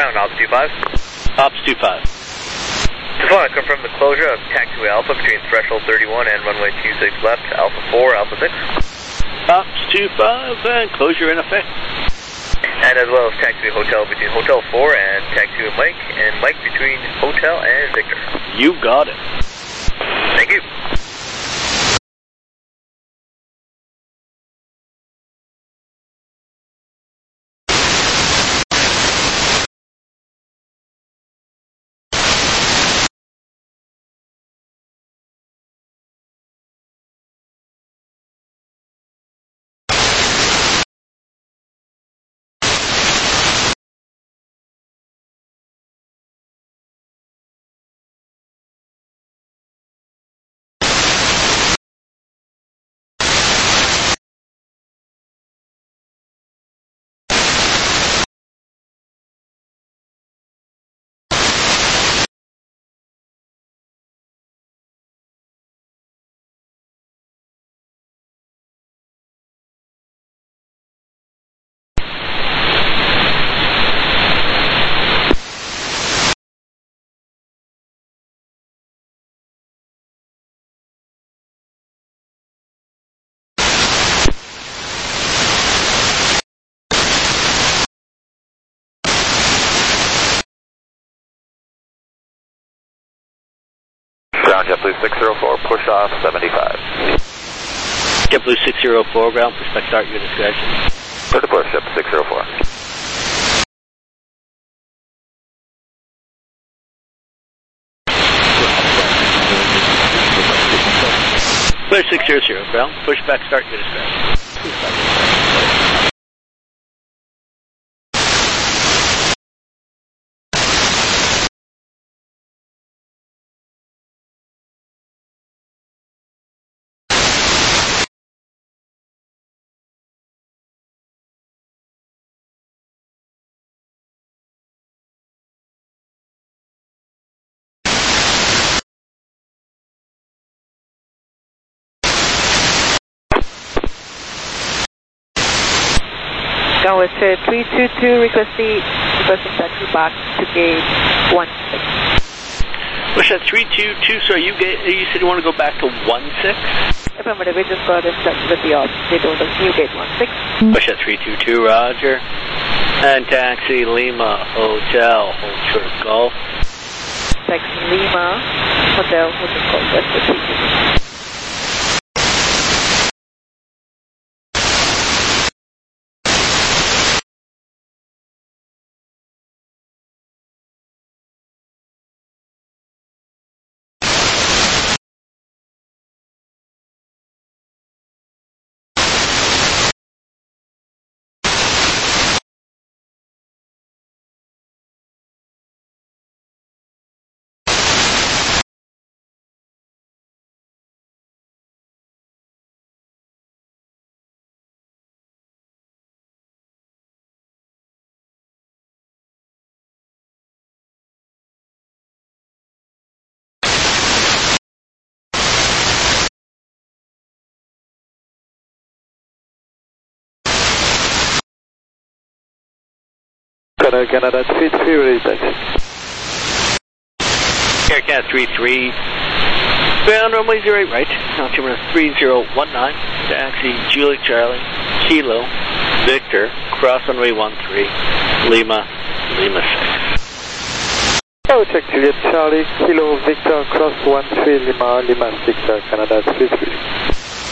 ground, Ops 25. Ops 25. Just want to confirm the closure of taxiway Alpha between threshold 31 and runway 26 left, Alpha 4, Alpha 6. Ops 25 and closure in effect. And as well as taxiway hotel between Hotel 4 and taxiway Mike, and Mike between Hotel and Victor. You got it. Thank you. Ground JetBlue 604, push off 75. JetBlue 604, ground, push back start, your discretion. Clear to push up 604. Clear 600, ground, push back start, your discretion. Downward 322, requesting taxi back to gate 16. Push at 322, so you said you want to go back to 16? Affirmative, we just got in touch with the ops. They told us new gate 16. Push at 322, roger. And taxi Lima Hotel, hold short of Golf. Taxi Lima Hotel, hold short of Golf, that's the 322. Canada 33, ready taxi. Air Canada 33, ground runway 08 right, altimeter 3019, taxi Julie Charlie, Kilo, Victor, cross runway 13, Lima 6. Oh, check Juliet Charlie, Kilo, Victor, cross 13, Lima 6, Canada 33.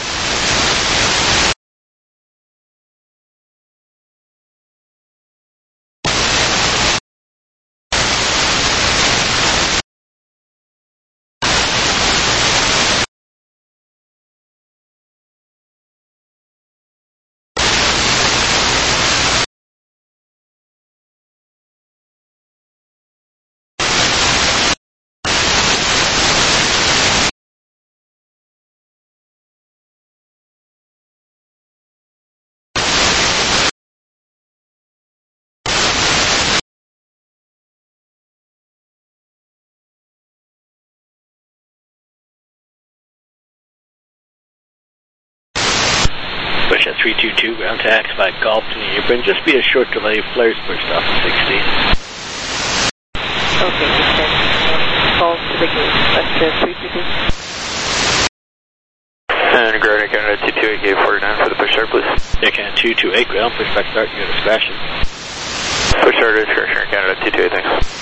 Push at 322, ground tax by Golf to the apron. Just be a short delay, flares pushed off at 16. Okay, descend. Call to the gate. That's the 322. And Ground Canada 228 gate 49 for the push start, please. Air Canada 228 ground, push back start, unit discretion. Push start discretion, Air Canada 228, thanks.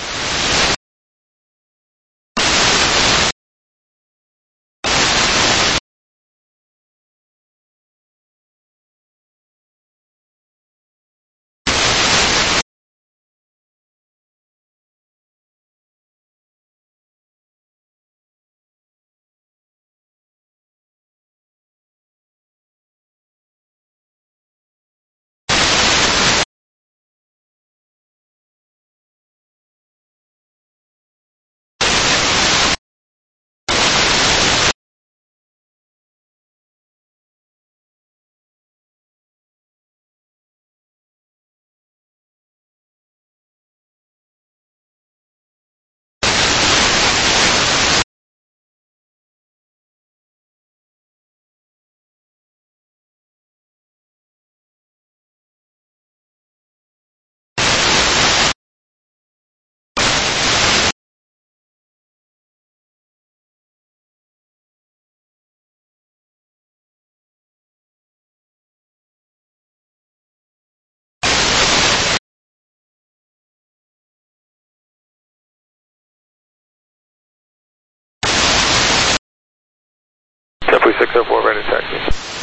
Jeffrey 604, ready to taxi.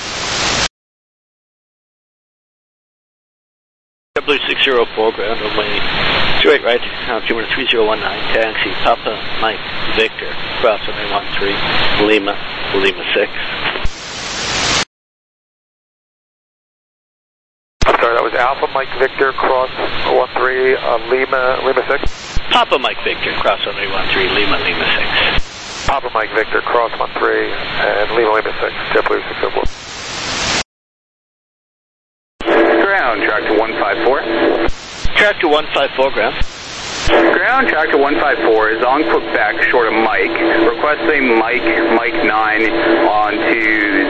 W604 ground, runway 28 right, altimeter 3019, taxi, Papa Mike Victor, cross runway 13, Lima 6. I'm sorry, that was Alpha Mike Victor, cross 13, Lima 6? Papa Mike Victor, cross runway 13, Lima 6. Papa Mike Victor, cross 13, and Lima 6, JetBlue 604. Ground, track to 154. Track to 154 ground. Ground, track to 154 is on Quebec, short of Mike. Requesting Mike 9 on to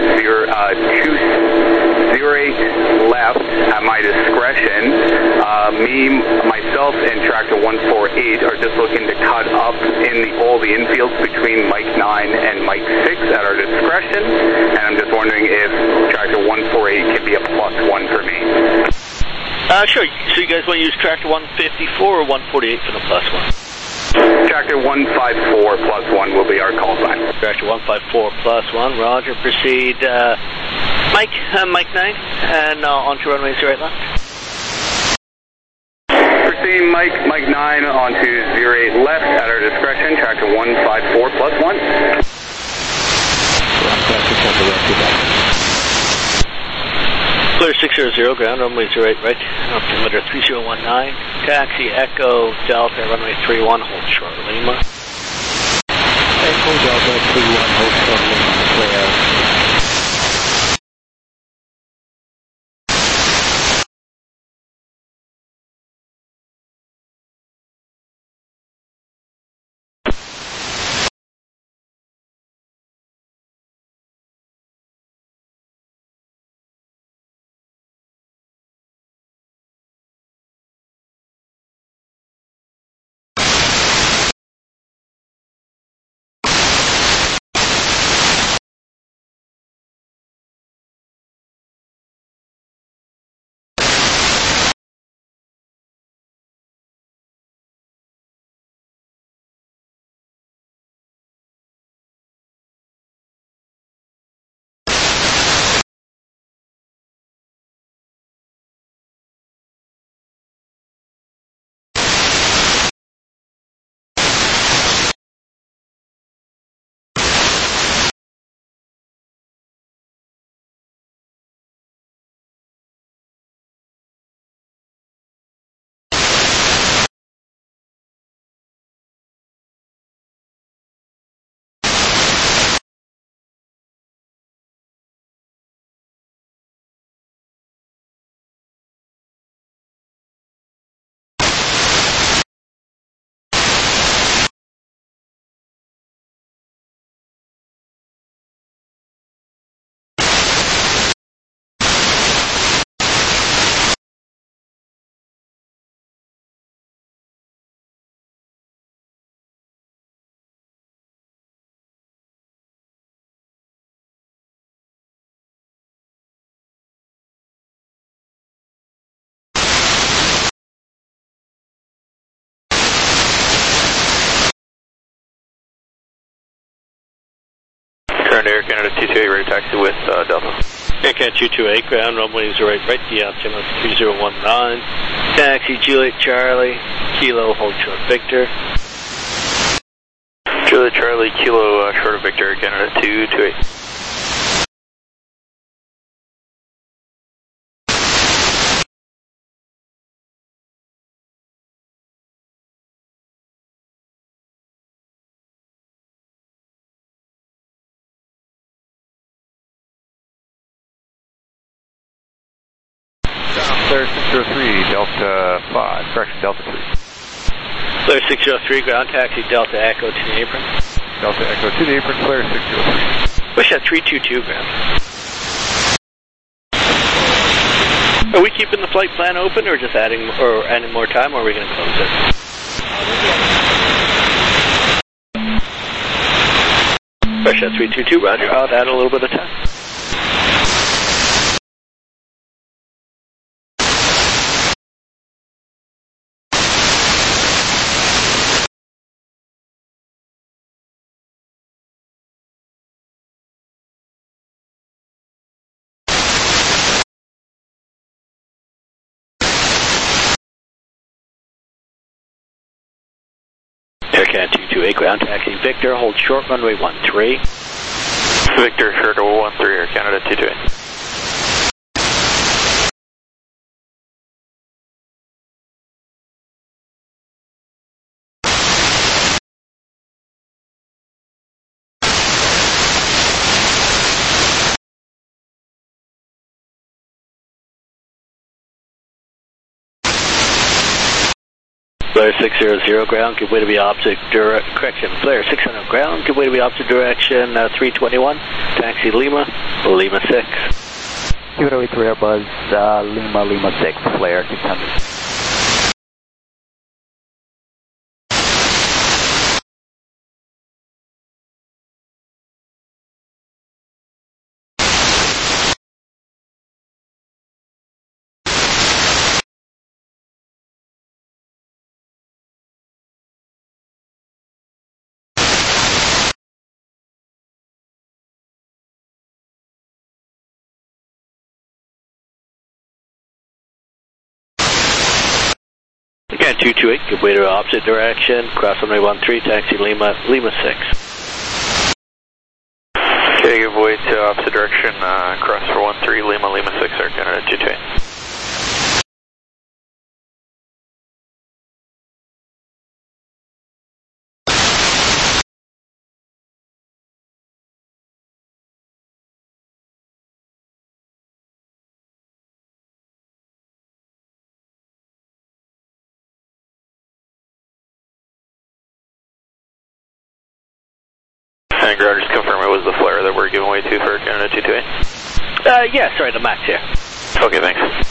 208 left at my discretion. Myself, and Tractor 148 are just looking to cut up in all the infields between Mike 9 and Mike 6 at our discretion. And I'm just wondering if Tractor 148 could be a +1 for me. Sure. So you guys want to use Tractor 154 or 148 for the +1? Tractor 154 +1 will be our call sign. Tractor 154 +1, roger, proceed. Mike 9, and onto runway 08 left. Proceed Mike 9 onto 08 left at our discretion, Tractor 154 +1. Clear 600 ground, runway 08 right, altimeter 3019, taxi Echo Delta, runway 31, hold short Lima. Echo Delta 31, hold short Lima, clear. Ground Air Canada 228, ready to taxi with Delta. Air Canada 228, ground runway 08 right, the altimeter 3019. Taxi Juliet Charlie, Kilo, hold short Victor. Juliet Charlie, Kilo, short of Victor, Canada 228. Flare 603, Delta 5, correction, Delta 3. Flare 603, ground taxi Delta Echo to the apron. Delta Echo to the apron, Flare 603. Push that 322 ground. Are we keeping the flight plan open or just adding more time, or are we going to close it? Push that 322, roger. I'll add a little bit of time. Air Canada 228, ground taxi Victor, hold short runway 13. Victor, short of 13, Air Canada 228. Flare 600 ground, give way to be opposite correction. Flare 600 ground, give way to be opposite direction 321. Taxi Lima, Lima 6. Give it away to Airbus, Lima 6, Flare 600. Again, 228, give way to opposite direction, cross runway 13, taxi Lima, Lima 6. Okay, give way to opposite direction, cross for 13, Lima, Lima 6, Air Canada 228. And ground, just confirm it was the flare that we're giving way to for Canada 228? Yeah, sorry, the max here. Okay, thanks.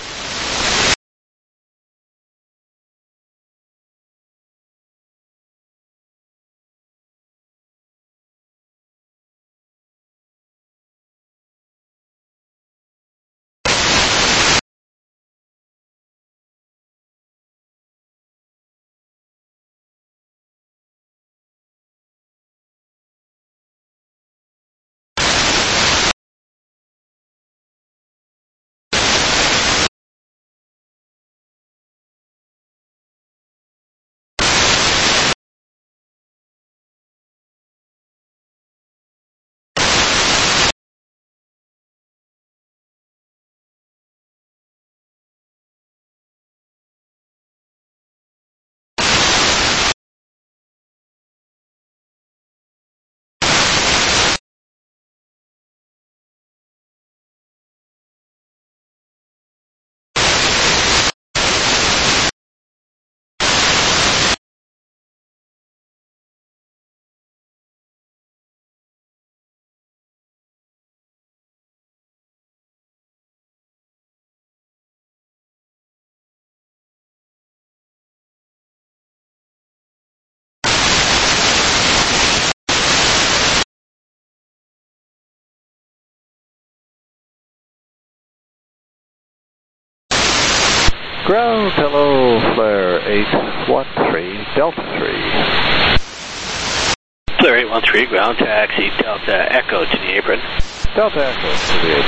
Ground, hello, Flare 813, Delta 3. Flare 1813, ground taxi, Delta Echo to the apron. Delta Echo to the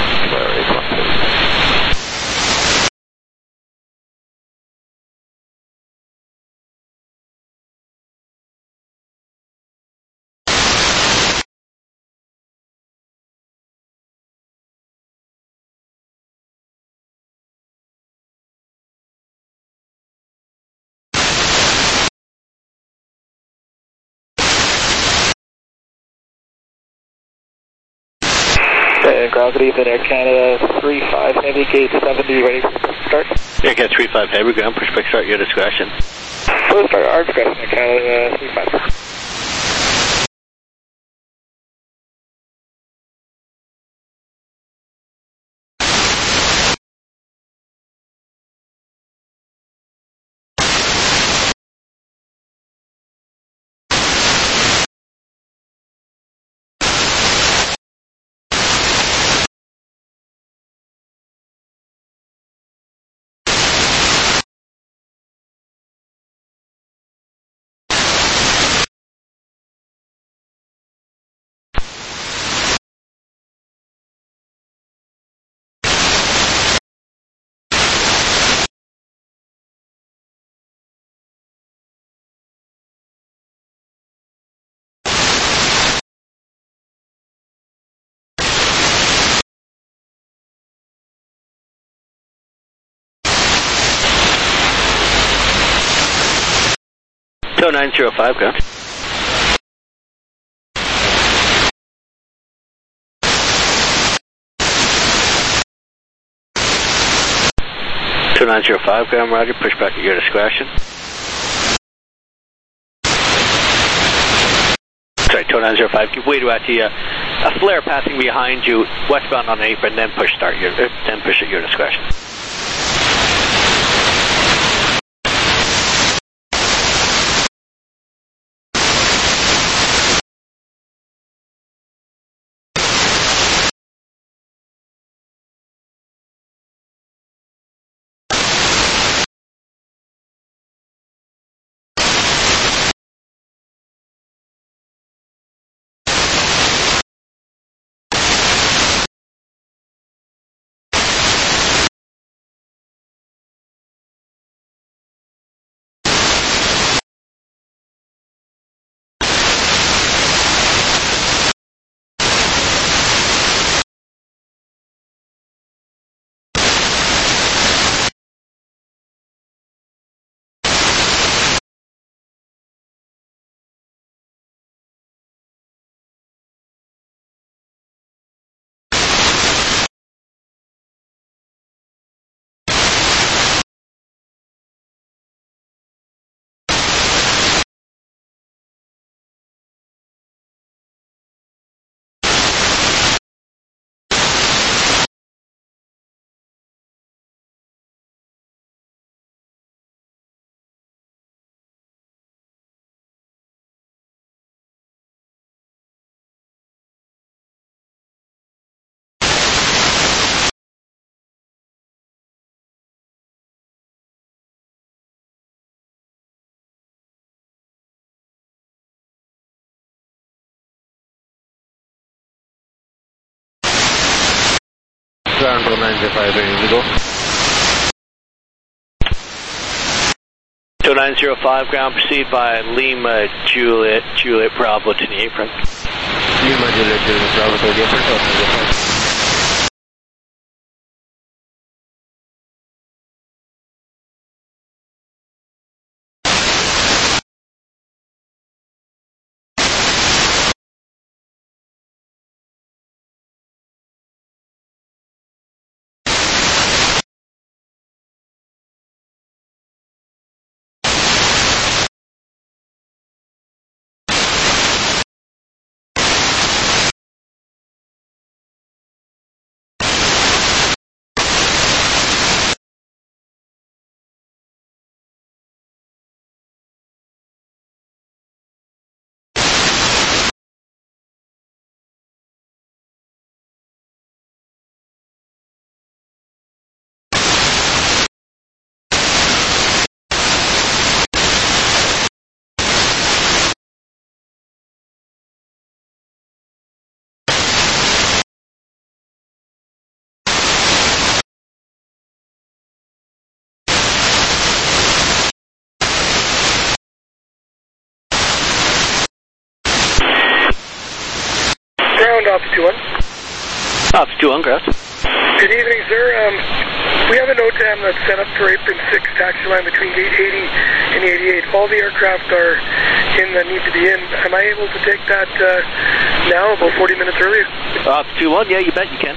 813. Ground good evening, Air Canada 35 Heavy, gate 70, ready for start. Air Canada 35 Heavy, ground push back start, your discretion. Full start, our discretion, Air Canada 35. 0905, ground. Two 905, ground, roger, push back at your discretion. Sorry, 2905, give way to a flare passing behind you, westbound on the apron, then push at your discretion. Ground 2905, ready to go. 2905, ground, proceed by Lima Juliet Bravo to the apron. Lima Juliet Bravo to the apron. Ground, Office 2-1. Office 2-1, ground. Good evening, sir. We have a NOTAM that's set up for apron 6 taxi line between gate 80 and 88. All the aircraft are in that need to be in. Am I able to take that now, about 40 minutes earlier? Office 2-1, yeah, you bet you can.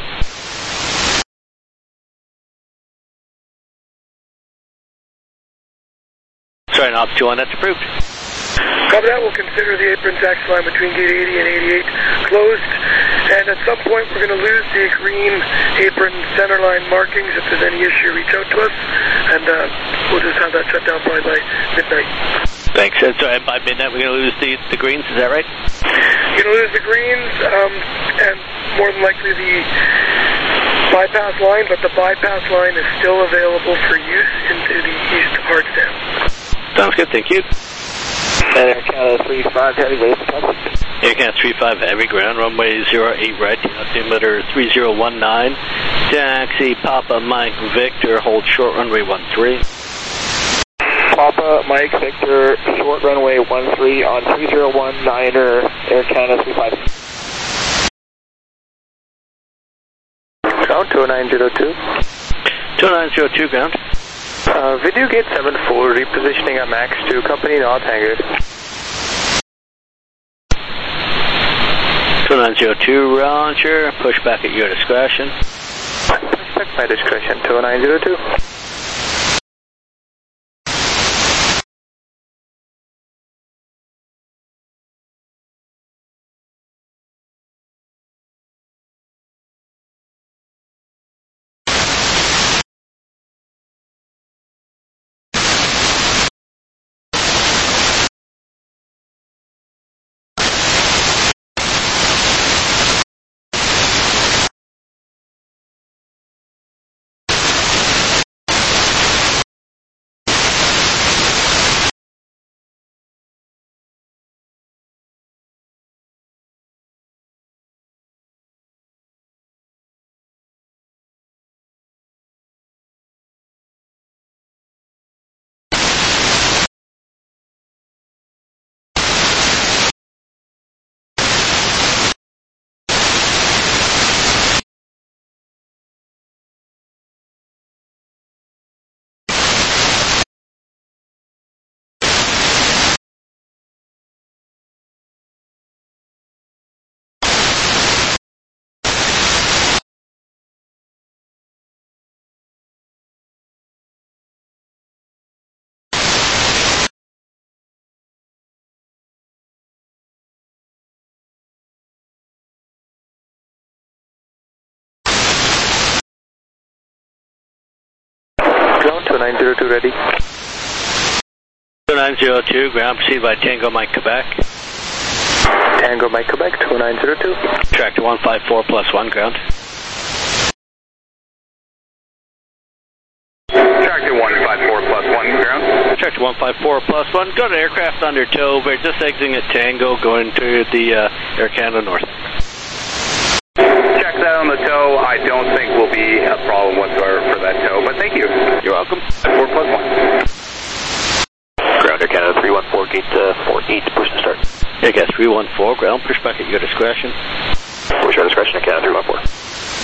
Sorry, Office 2-1, that's approved. Copy that. We'll consider the apron taxi line between gate 80 and 88 closed. And at some point, we're going to lose the green apron center line markings. If there's any issue, reach out to us, and we'll just have that shut down probably by midnight. Thanks. So by midnight, we're going to lose the greens, is that right? You're going to lose the greens, and more than likely the bypass line, but the bypass line is still available for use into the east hard stand. Sounds good, thank you. Air Canada 35 Heavy, ready for taxi. Air Canada 35 Heavy, ground, runway 08 right, altimeter 3019, taxi Papa Mike Victor, hold short runway 13. Papa Mike Victor, short runway 13 on 3019er, Air Canada 35. Ground 2902. 2902, ground. Video gate 74, repositioning at max 2, company North Hangar. 2902, roger, push back at your discretion. Push back by discretion, 2902. Ground 2902 ready. 2902, ground, proceed by Tango Mike Quebec. Tango Mike Quebec, 2902. Tractor 154 plus 1, ground. Tractor 154 plus 1, ground. Tractor 154 plus 1, go to aircraft under tow. We're just exiting at Tango, going to the Air Canada North. Check that on the tow. I don't think will be a problem whatsoever for that tow, but thank you. You're welcome. 4 plus 1. Ground Air Canada 314, gate 48, push and start. Air Canada 314, ground, push back at your discretion. Push your discretion, Air Canada 314.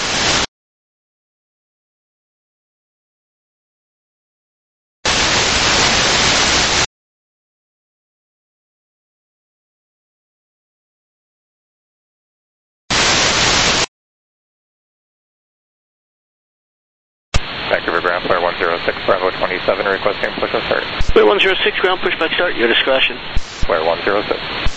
Vancouver ground, Flare 106, Bravo 27, requesting push and start. Flare 106, ground, push back start, your discretion. Flare 106.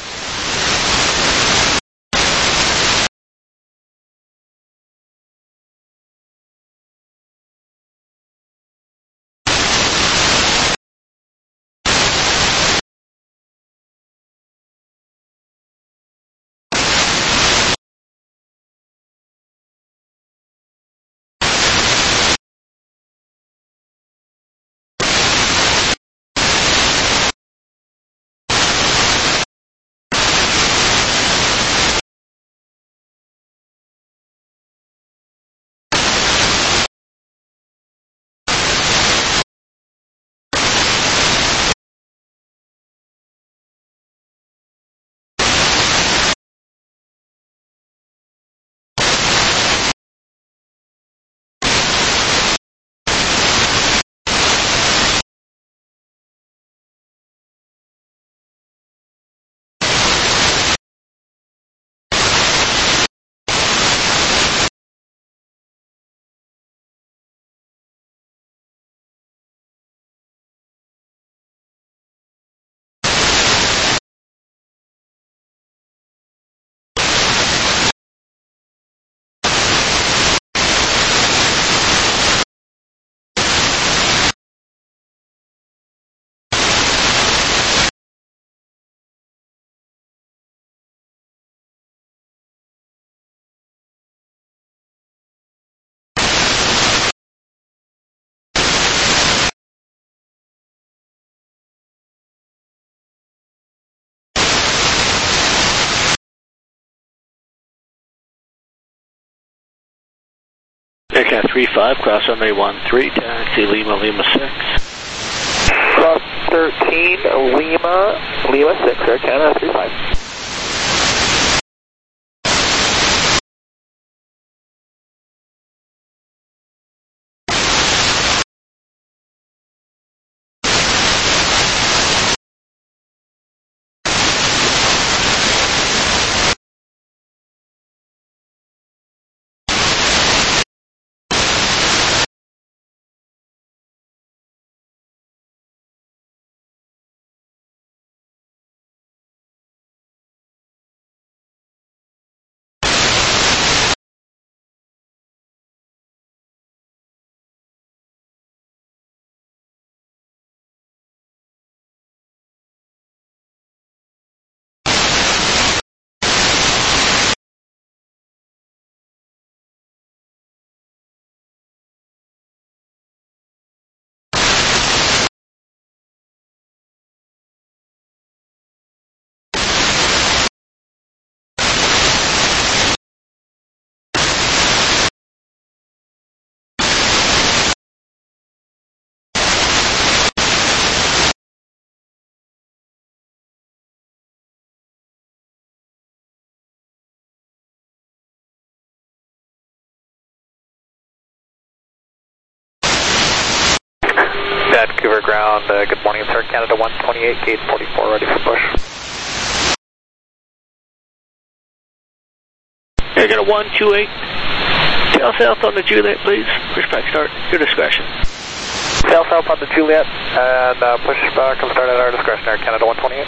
35, cross runway 13, taxi Lima, Lima 6. Cross 13, Lima 6, Air Canada 35. Vancouver ground, good morning, sir. Canada 128, gate 44, ready for push. Air Canada 128, tail south on the Juliet, please. Push back start, your discretion. Tail south on the Juliet, and push back and start at our discretion, Air Canada 128.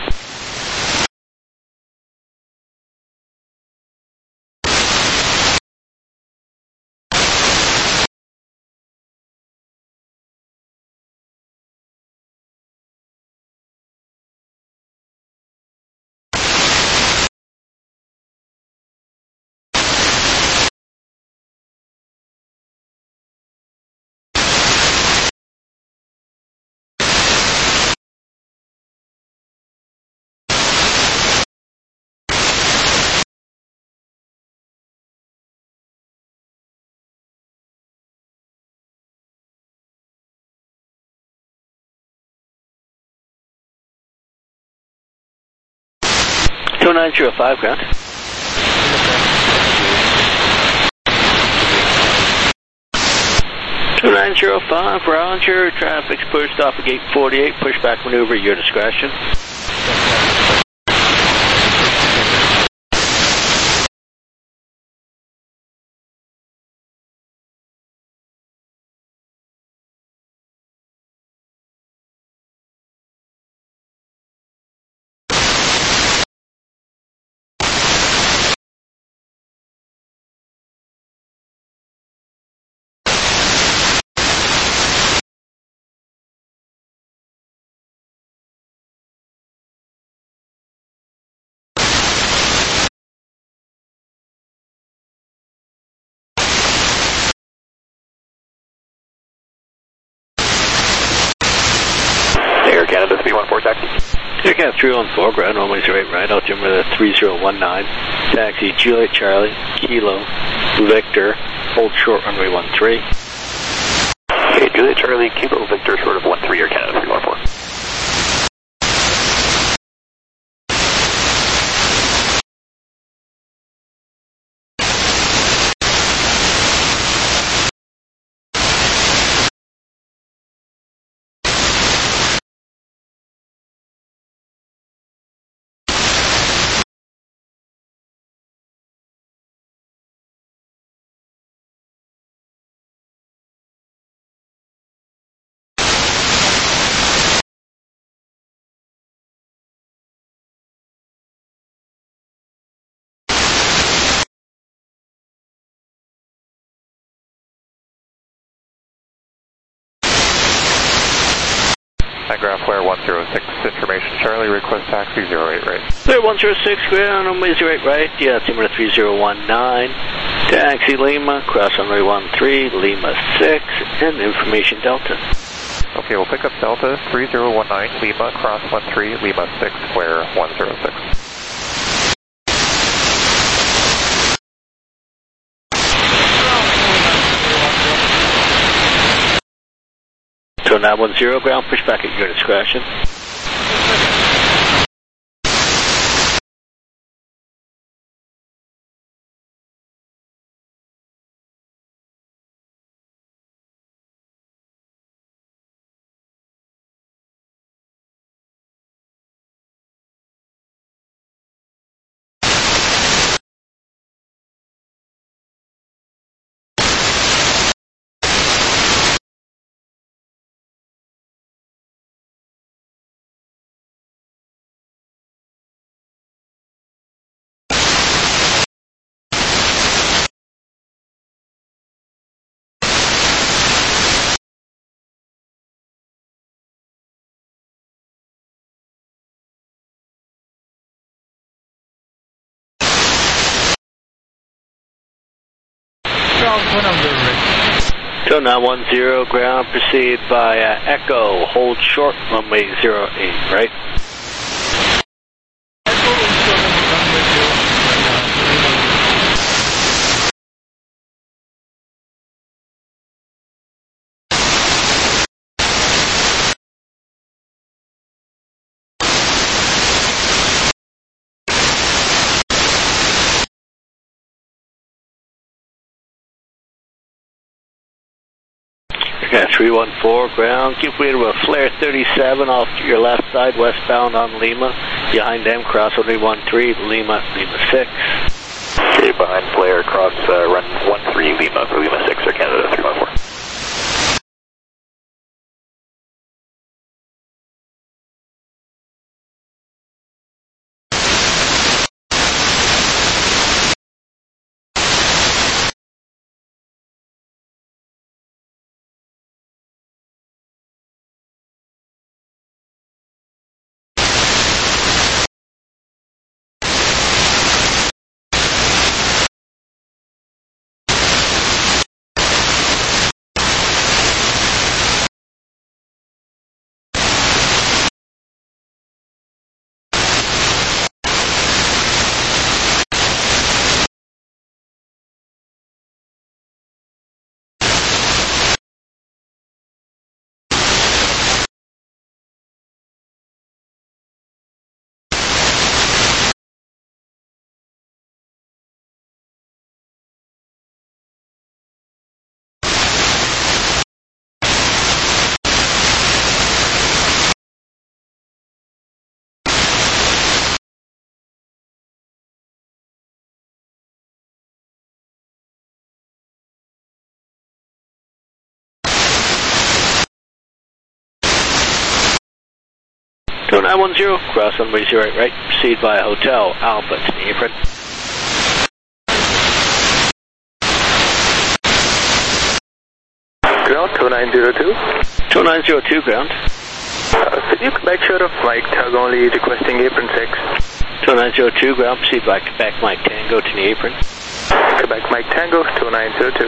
Two 905 ground. Two 905, Roger. Traffic's pushed off of gate 48. Pushback maneuver, your discretion. Air Canada 314 taxi. Air Canada 314 ground, runway 08 right, altimeter 3019, taxi Juliet Charlie, Kilo, Victor, hold short runway 13. Okay, Juliet Charlie, Kilo, Victor, short of 13, Air Canada 314. Ground Flare 106, information Charlie, request taxi 08 right. Flare 106 ground, runway 08 right, yeah, altimeter 3019, taxi Lima, cross runway 13, Lima 6, and information Delta. Okay, we'll pick up Delta 3019, Lima, cross 13, Lima 6, Flare 106. 2910, ground, push back at your discretion. So 910, ground, proceed by Echo, hold short, runway 08, right? Okay, 314, ground, give way to a flare 37 off to your left side, westbound on Lima. Behind them, cross runway 13, Lima 6. Okay, behind flare, cross run 13, Lima 6, Air Canada 314. So 910, cross runway 08, right, proceed via Hotel Alpha to the apron. Ground 2902. 2902, ground. Could you make sure of Mike Tug only requesting apron 6? 2902, ground, proceed by Quebec Mike Tango to the apron. Quebec Mike Tango 2902.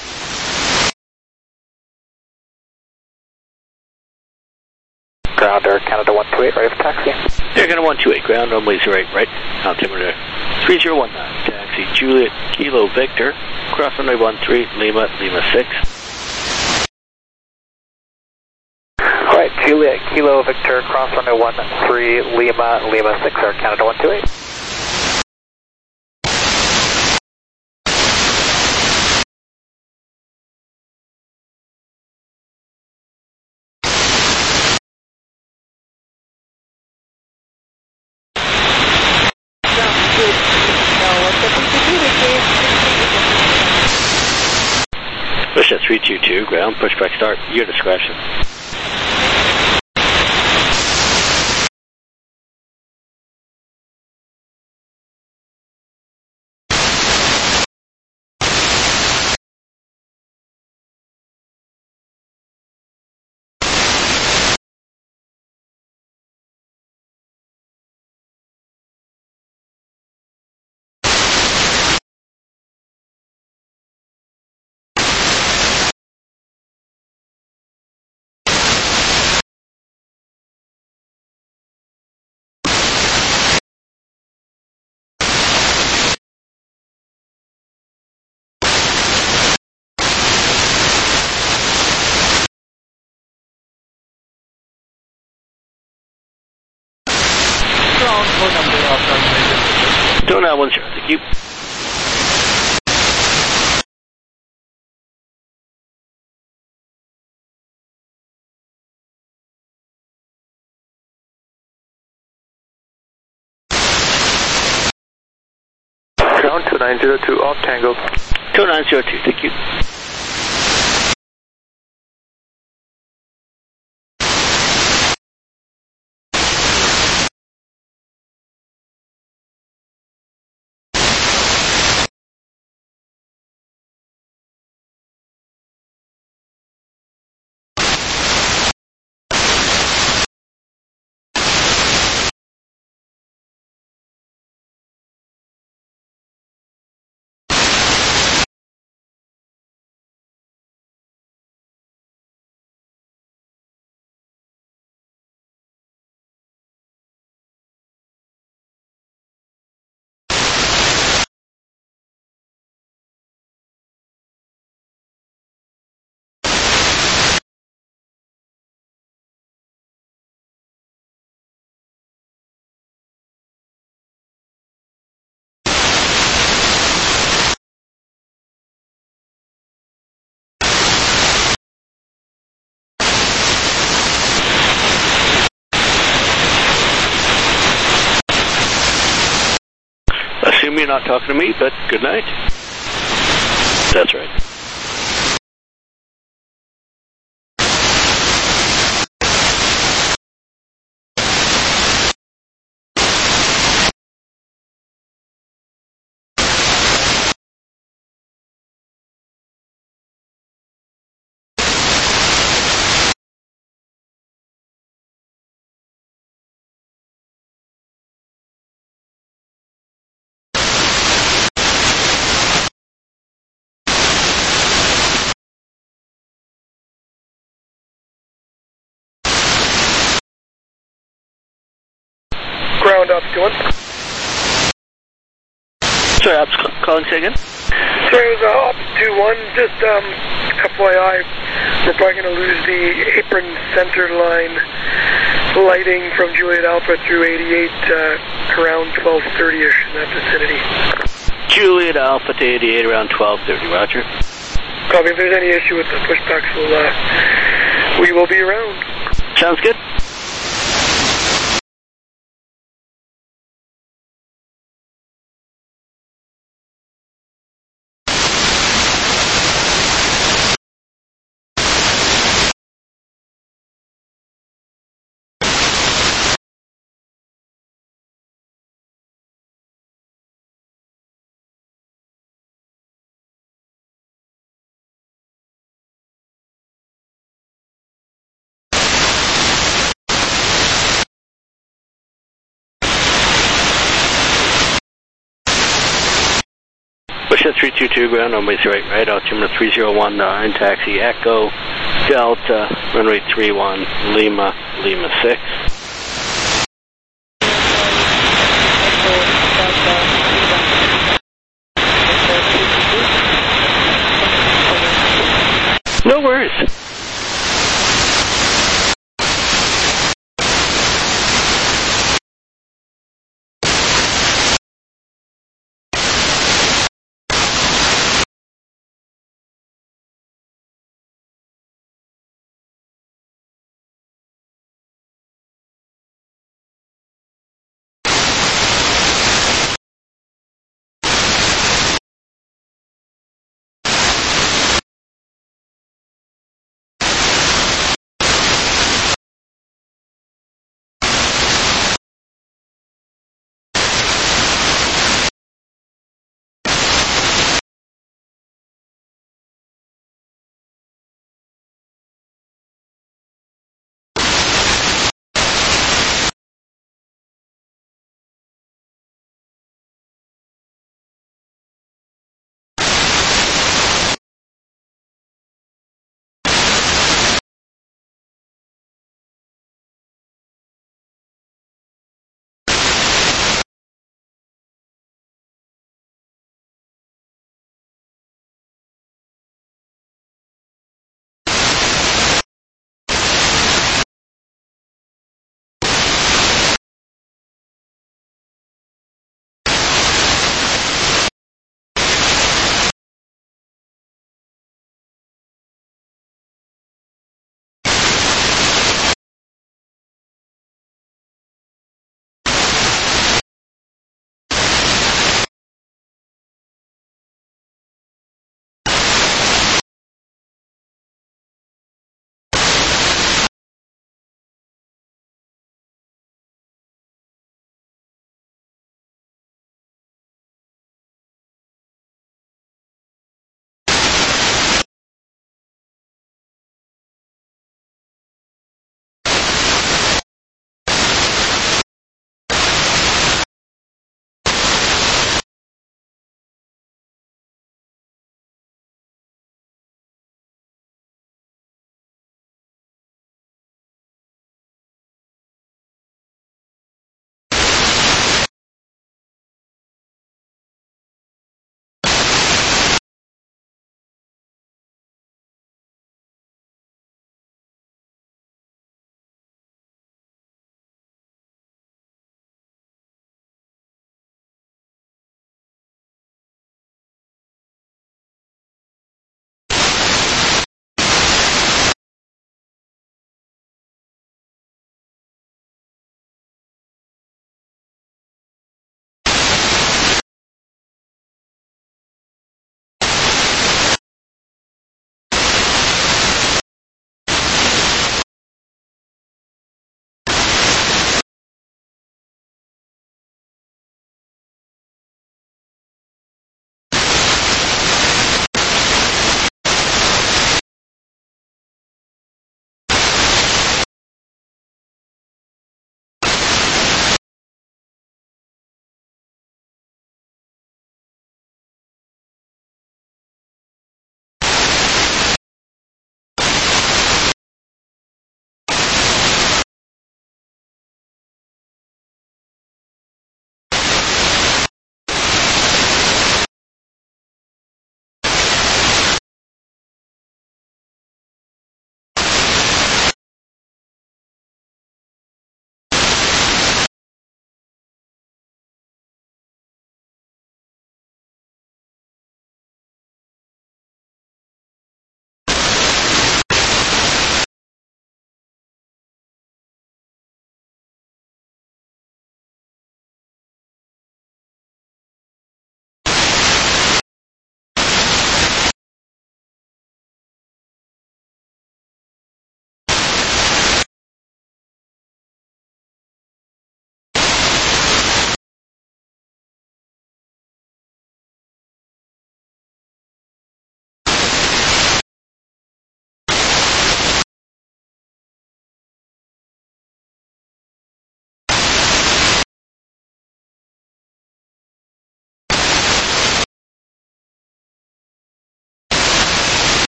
Ground Air Canada 128, right of taxi. Air Canada 128, ground, runway 08, right, altimeter 3019, taxi Juliet Kilo Victor, cross runway 13, Lima 6. Alright, Juliet Kilo Victor, cross runway 13, Lima 6, Air Canada 128. Push at 322, ground, pushback start, your discretion. 2910, thank you. Ground 2902 off Tango. 2902, thank you. Assume you're not talking to me, but good night. That's right. Ground up to 1. Sorry, Ops calling say again? Sorry, it was up to 1. Just FYI, we're probably going to lose the apron center line lighting from Juliet Alpha through 88 around 12:30ish in that vicinity. Juliet Alpha to 88 around 12:30, roger. Copy. If there's any issue with the pushbacks, we will be around. Sounds good. Bushhead 322, ground runway 08 right, altimeter 3019, taxi Echo, Delta, runway 31, Lima, Lima 6. No worries.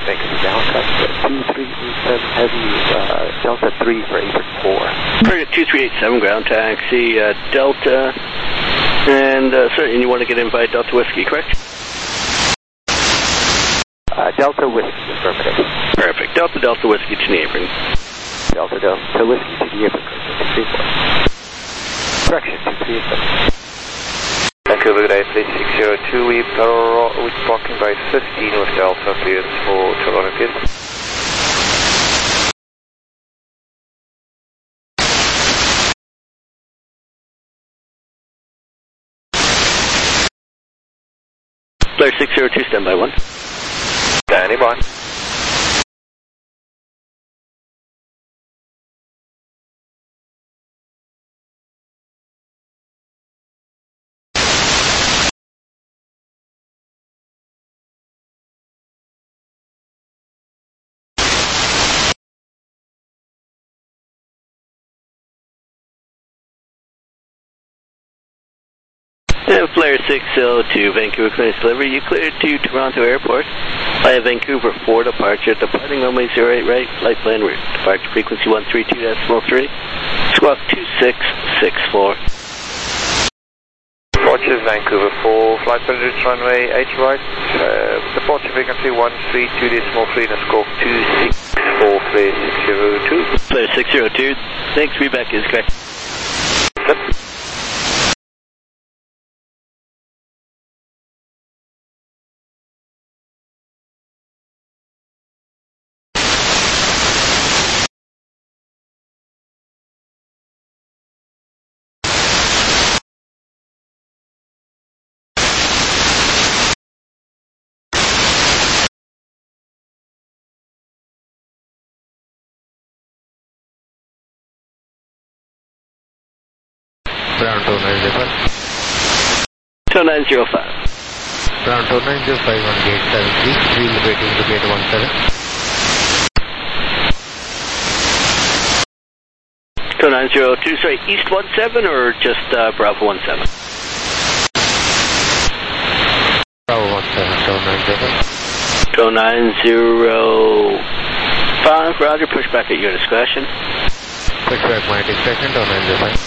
Vancouver ground contact 2387 heavy, Delta 3 for apron 4. Target 2387 ground taxi, Delta, and you want to get in by Delta Whiskey, correct? Delta Whiskey, affirmative. Perfect. Delta Whiskey to the apron. Delta Whiskey to the apron, 234. Correction, 237. Vancouver, good day, fleet 602, we're parking by 15 with Delta, clearance for Toronto, please. Flare 602, standby 1. Standing by. And Flare 602, Vancouver clearance delivery. You cleared to Toronto Airport via Vancouver 4 departure, departing runway 08 right, flight plan route. Departure frequency 132.3, squawk 2664. Departure Vancouver 4, flight plan route runway 8 right, departure frequency 132.3 and squawk 2664, Flare 602. Flare 602, thanks, readback is correct. Yep. Ground 2905. 2905. Ground 2905 on gate 73, wheel waiting to gate 17. 2902, sorry, East 17 or just Bravo 17? Bravo 17, 2905, Roger, push back at your discretion. Push back my discretion, 2905.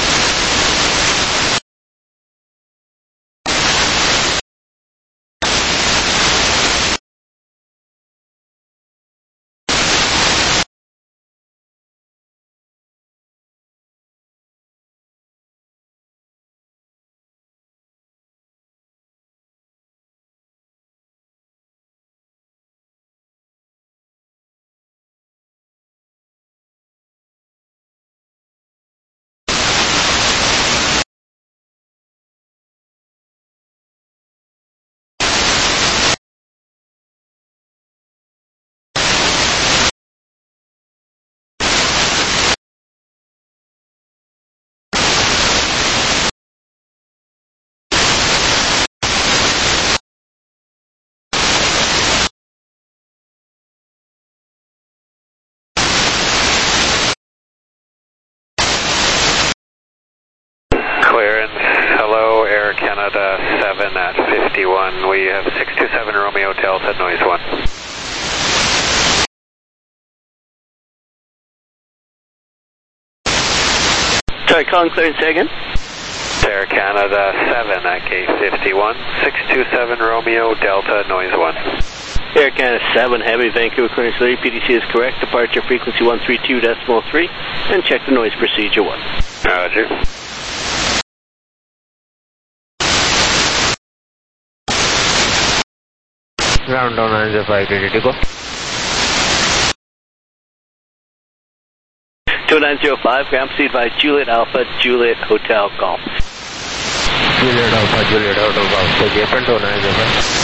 Clearance, hello, Air Canada 7 at 51. We have 627 Romeo Delta, noise 1. Sorry, calling clearance, say again? Air Canada 7 at gate 51. 627 Romeo Delta, noise 1. Air Canada 7, heavy, Vancouver clearance delivery, PDC is correct, departure frequency 132.3, and check the noise procedure 1. Roger. Ground 2905, ready to go. 2905, ground proceed by Juliet Alpha, Juliet Hotel Golf. Juliet Alpha, Juliet Hotel Golf. So, Japan 2905.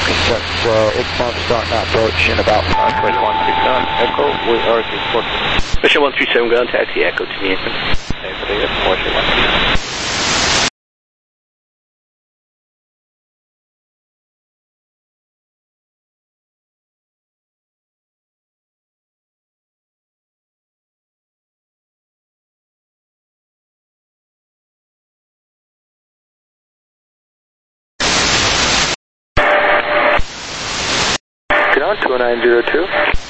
Igmont starting that approach in about 139 Echo, we are reporting. Mission 137 ground taxi Echo to the apron. Motion 139. Ground 2902.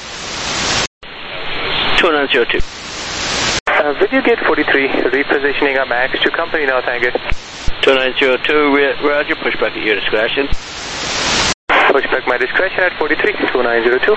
2902. Video gate 43, repositioning our max to company now, thank you. 2902, roger, pushback at your discretion. Pushback my discretion at 43, 2902.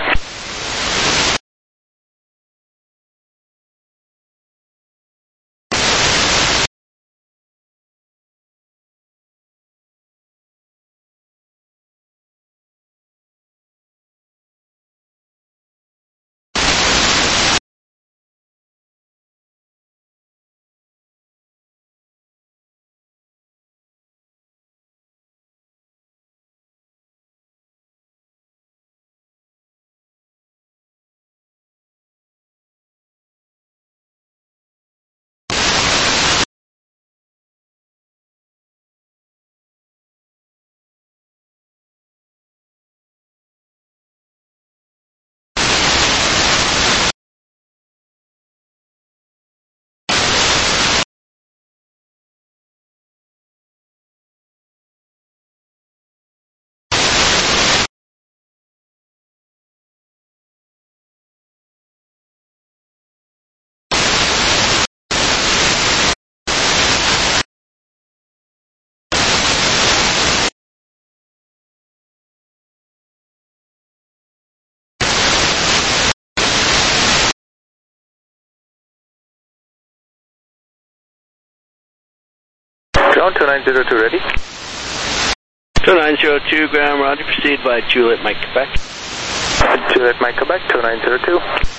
Ground 2902 ready. 2902, ground, roger, proceed by Juliet Mike Quebec. Juliet Mike Quebec, 2902.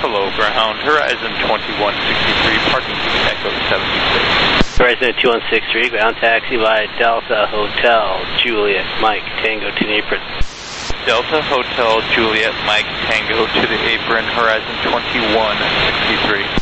Hello, ground. Horizon 2163, parking Echo 76. Horizon 2163, ground taxi by Delta Hotel, Juliet, Mike, Tango to the apron. Delta Hotel, Juliet, Mike, Tango to the apron, Horizon 2163.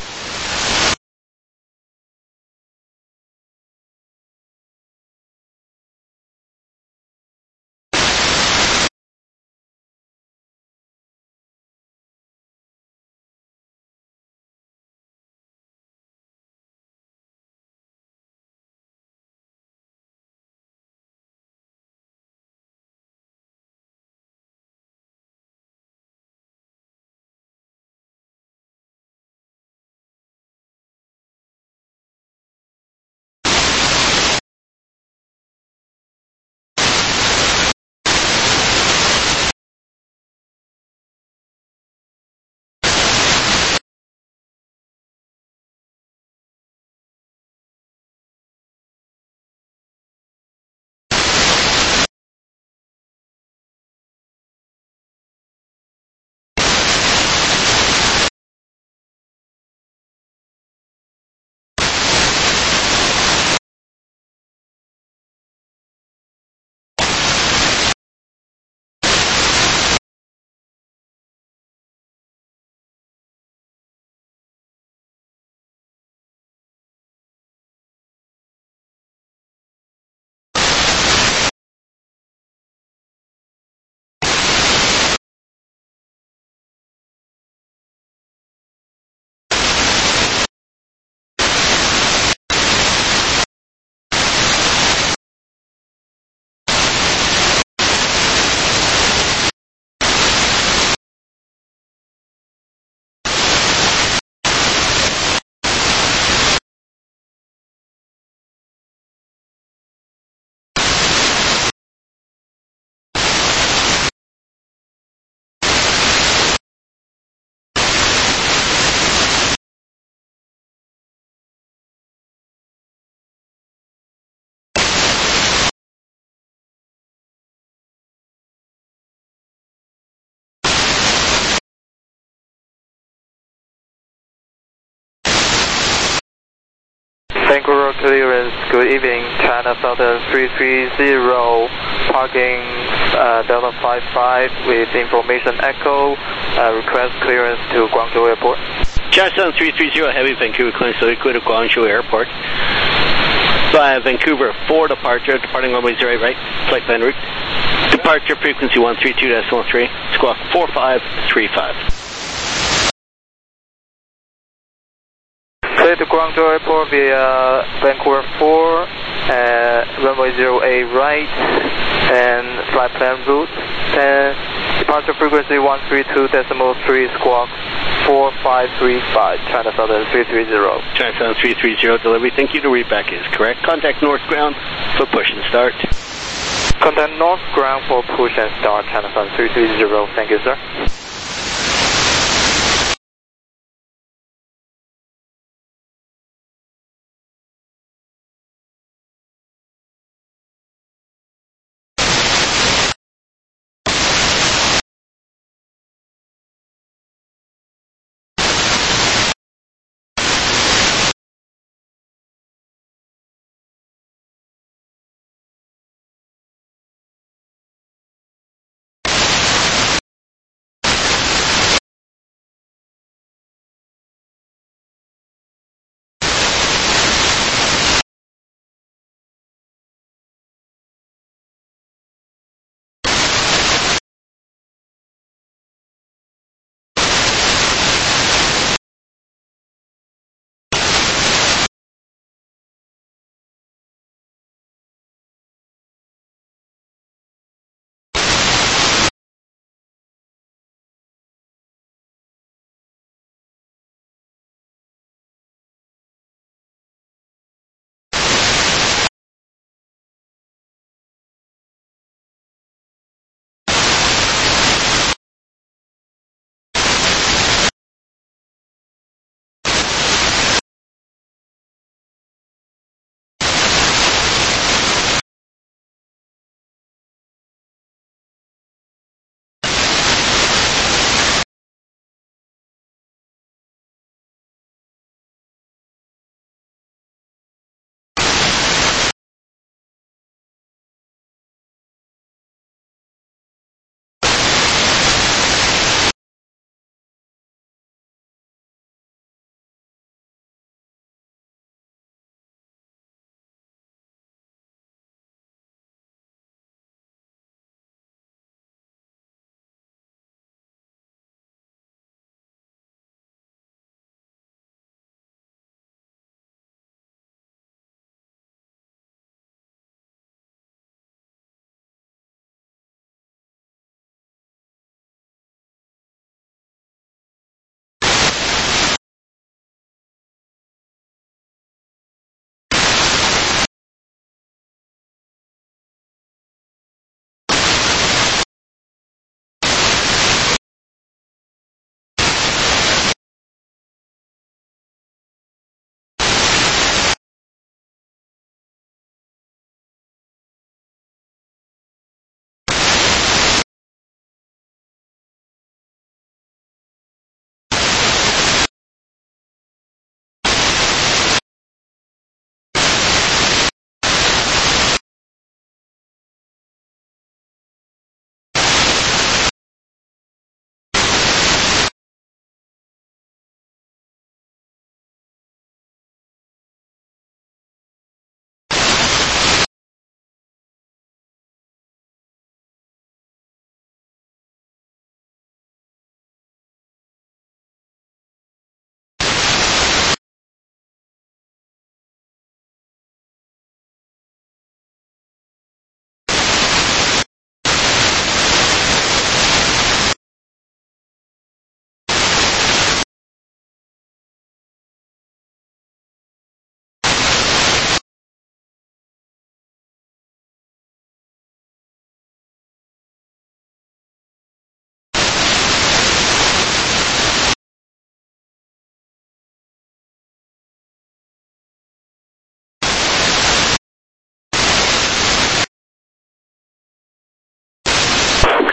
Vancouver clearance, good evening, China Southern 330, parking Delta 55 with information echo, request clearance to Guangzhou Airport. China Southern 330, heavy Vancouver clearance, so equal to Guangzhou Airport. Via Vancouver 4 departure, departing runway 08 right, flight plan route. Departure frequency 132.3, squawk 4535. Clear to Guangzhou Airport via Vancouver 4, runway 08 right, and flight plan route. And departure frequency 132.3, squawk 4535, China Southern 330. China Southern 330, delivery. Thank you. The readback is correct. Contact North Ground for push and start. Contact North Ground for push and start, China Southern 330. Thank you, sir.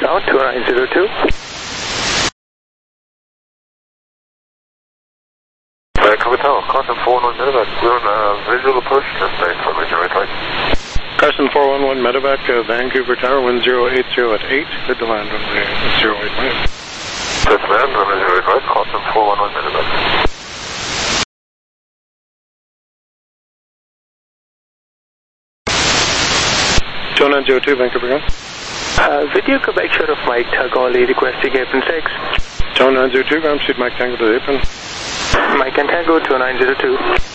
Cloud 2902. Copy Tower, Carson 411 medevac. We're on visual approach test day for major right light. Carson 411 medevac, Vancouver Tower, wind 080 at 8, clear to land runway 08 right. Clear to land, runway 08 right, Carson 411 medevac. 2902, Vancouver Gun. Video Quebec Sheriff Mike Tagoli requesting apron 6. 2902, ground speed Mike Tango to the apron. Mike and Tango 2902.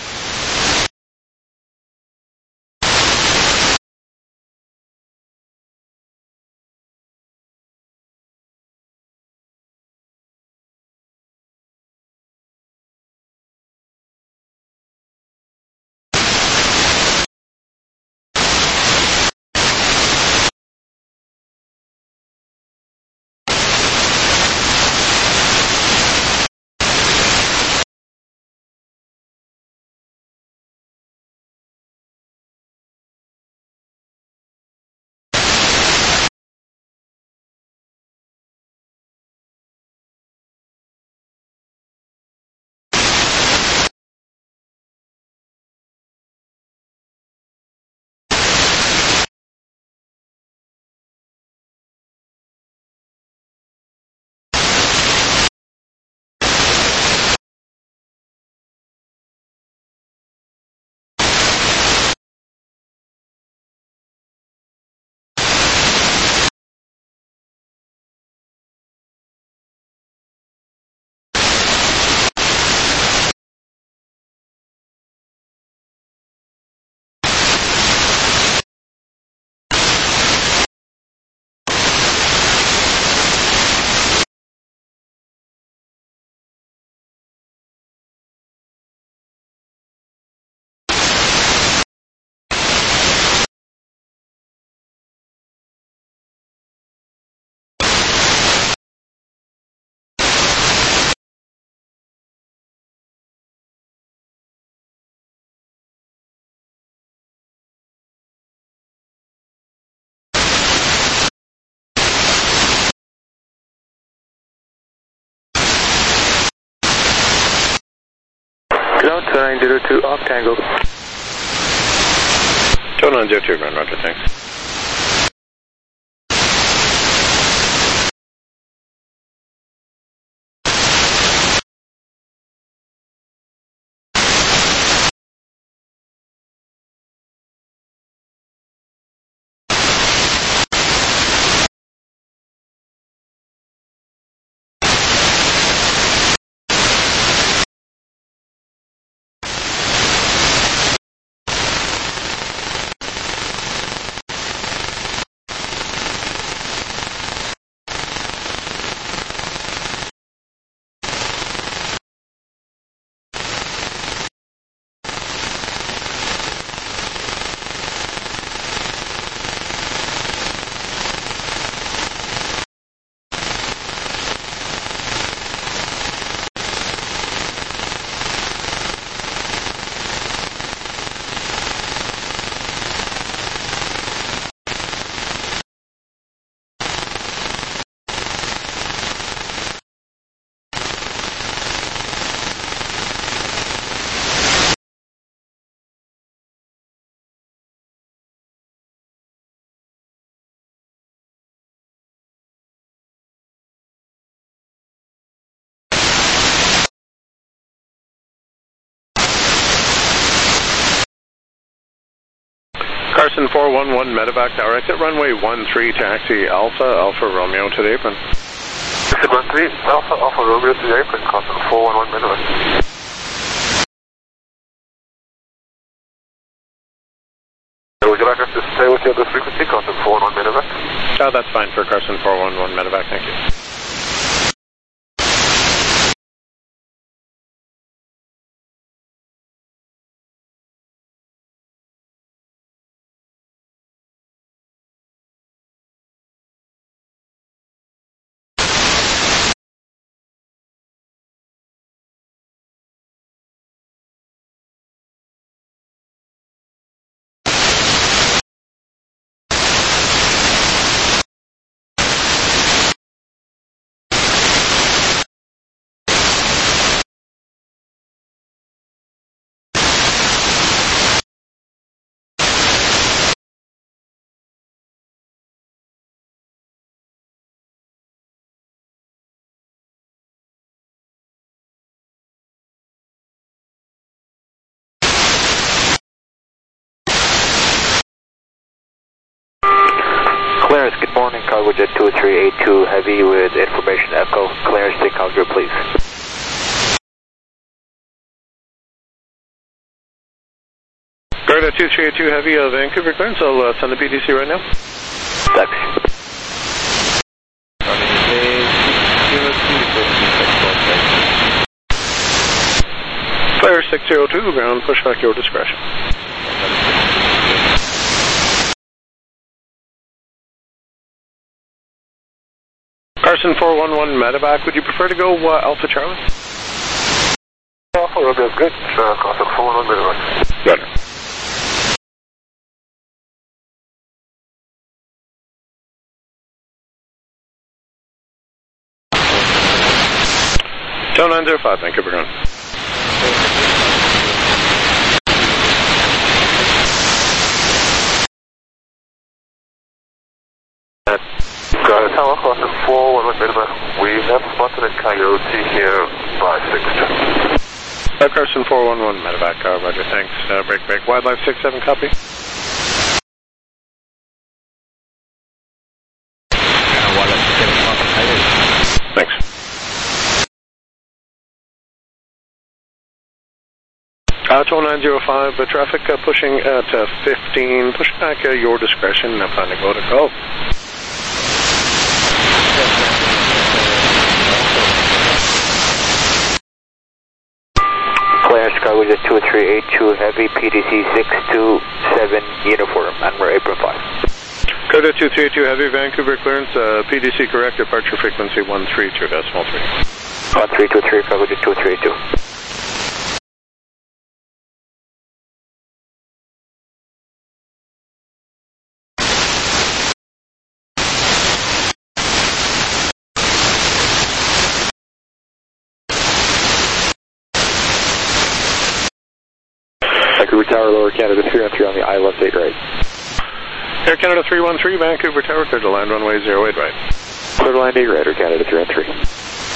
Cloud 2902 off Tango. 2902, ground roger, thanks. Carson 411 medevac, tower exit runway 13, taxi Alpha, Alpha Romeo to the apron. Exit 13, Alpha, Alpha Romeo to the apron, Carson 411 medevac. Would you like us to stay with you at this frequency, Carson 411 medevac? Oh, that's fine for Carson 411 medevac, thank you. Clearance, good morning. Cargo Jet 2382 Heavy with information echo. Clearance to Calgary, please. Garda 2382 Heavy, Vancouver clearance. I'll send the PDC right now. Thanks. Flyer 602, ground, pushback your discretion. Carson 411 medevac, would you prefer to go Alpha Charlie? Alpha, Romeo, good. Carson 411 medevac. Better. Tow 905, Vancouver ground. Got it, Tower, Carson 411 medevac. We have spotted a coyote here by 6. Carson 411 medevac, roger, thanks. Break, wildlife 67, copy. Thanks. Tow 905, traffic pushing at 15. Push back your discretion. Plan to go to go. Clearance, Cargo Jet 2382 Heavy, PDC 627 Uniform, and we're apron 5. Coda 2382 Heavy, Vancouver clearance, PDC correct, departure frequency 132.3. 1323, Cargo Jet 2382. Vancouver Tower, Lower Canada 313 on the ILS 8 right. Air Canada 313, Vancouver Tower, clear to land runway 08 right. Clear to land 8 right, Air Canada 313.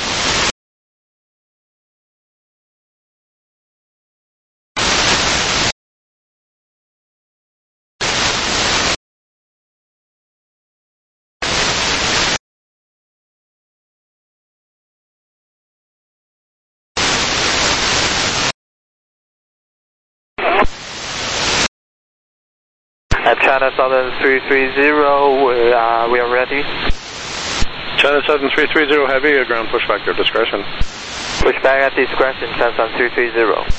China Southern 330, we are ready. China Southern 330 Heavy, ground pushback your discretion. Pushback at discretion, China Southern 330.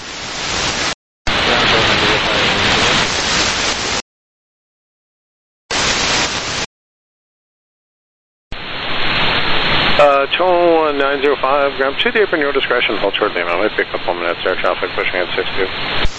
Tow 905, ground to the apron your discretion, hold shortly, man. Might pick up 1 minute, air traffic pushing at 62.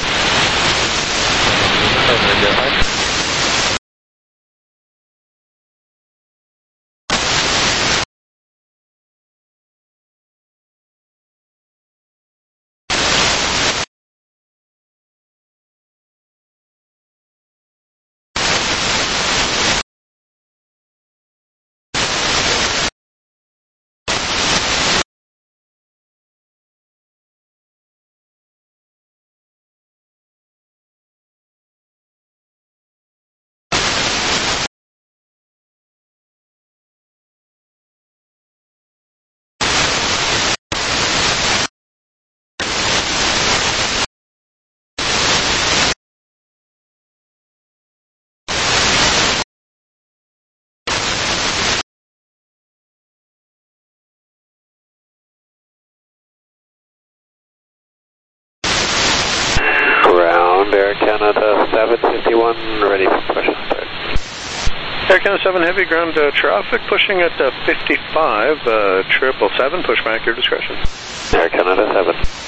Air Canada 751, ready for push. Air Canada 7 Heavy, ground traffic pushing at 55, 777, pushback your discretion. Air Canada 7.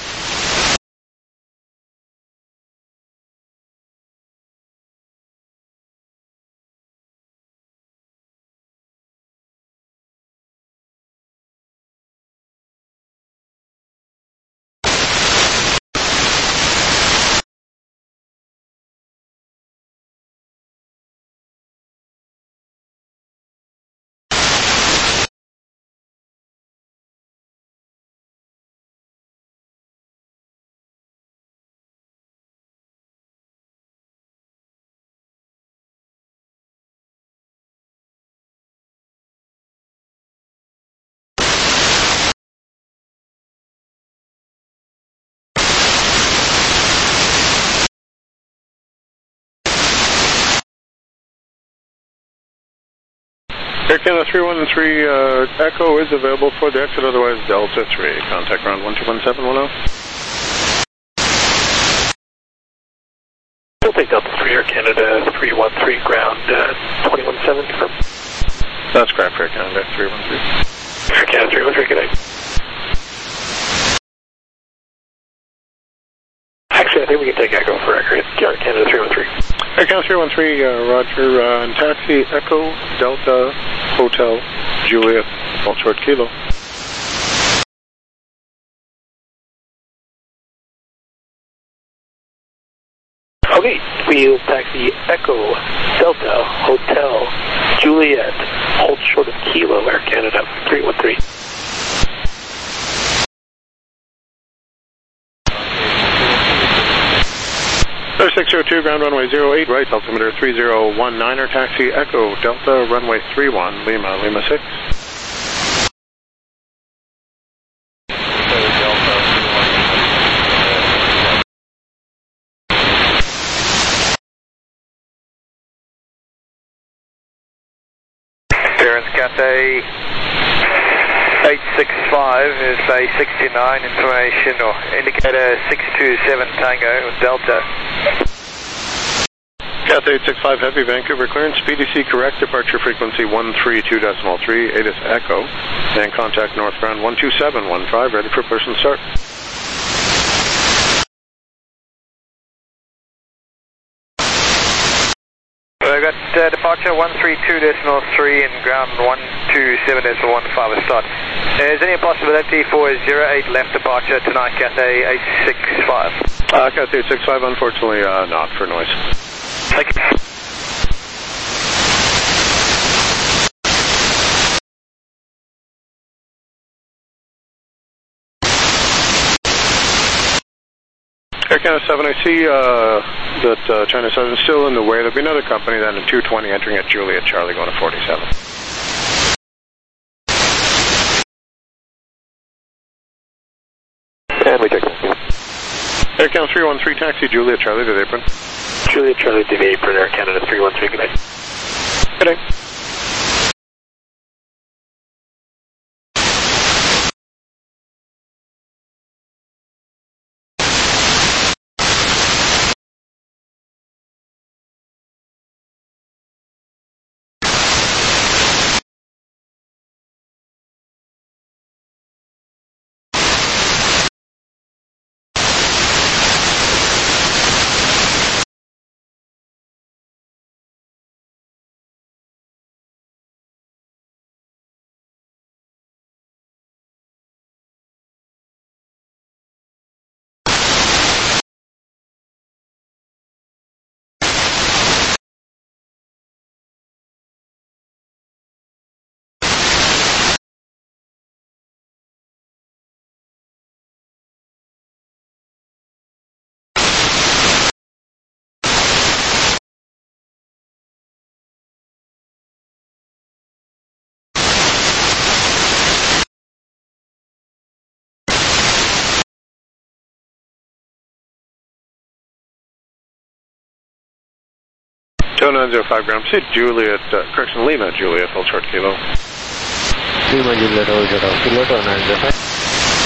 Air Canada 313 Echo is available for the exit, otherwise Delta 3. Contact ground 121710. We'll take Delta 3, Air Canada 313, ground 217, confirm. That's correct for Air Canada 313. Air Canada 313, good night. Actually, I think we can take Echo for record. Air Canada 313. Air Canada 313, Roger, and taxi Echo Delta Hotel Juliet, Hold Short Kilo. Okay, we'll taxi Echo Delta Hotel Juliet, hold short of Kilo, Air Canada 313. Air 602, ground runway 08, right, altimeter 3019, taxi Echo Delta, runway 31, Lima, Lima 6. Clearance Cathay 865 is a 69 information or indicator 627 Tango Delta. Cathay 865 Heavy, Vancouver clearance, PDC correct, departure frequency 132.3, ATIS Echo, and contact north ground 12715, ready for push and start. We've got departure 132.3 and ground 127.15 start. Is there any possibility for 08 left departure tonight, Cathay 865? Cathay 865, unfortunately not for noise. Thank you. Air Canada 7, I see that China 7 is still in the way. There'll be another company then in 220 entering at Juliet Charlie going to 47. And we take that. Air Canada 313 taxi Juliet Charlie to the apron. Juliet Charlie to the apron, Air Canada 313, good night. Good night. Tow 905 ground, proceed Juliet, correction, Lima Juliet, hold short Kilo. Lima Juliet, hold short Kilo, tow 905.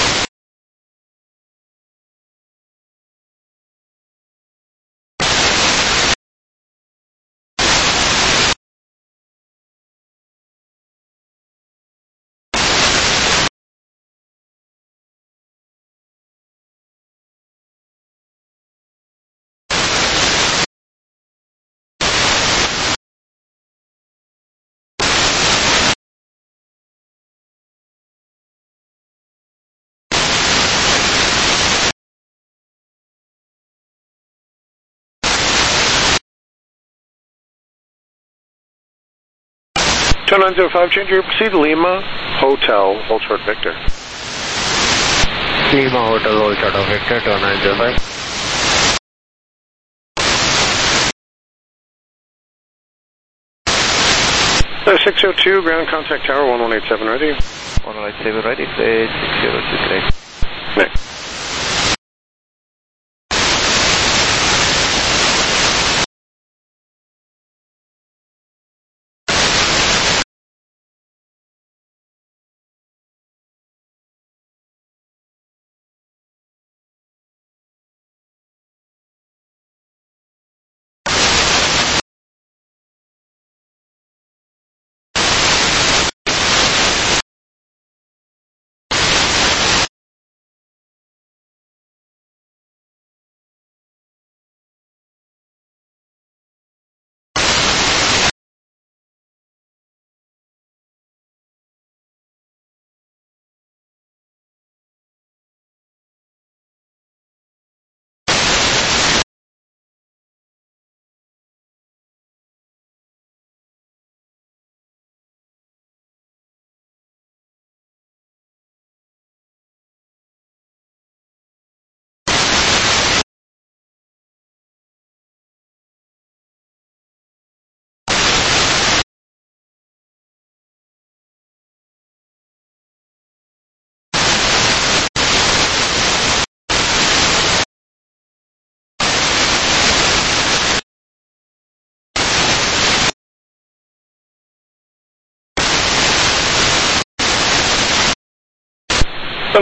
Tow 905, change your proceed Lima Hotel, hold short Victor. Lima Hotel, hold short of Victor, tow 905. 602, ground contact tower 1187 ready. 1187 ready, 6023. Next.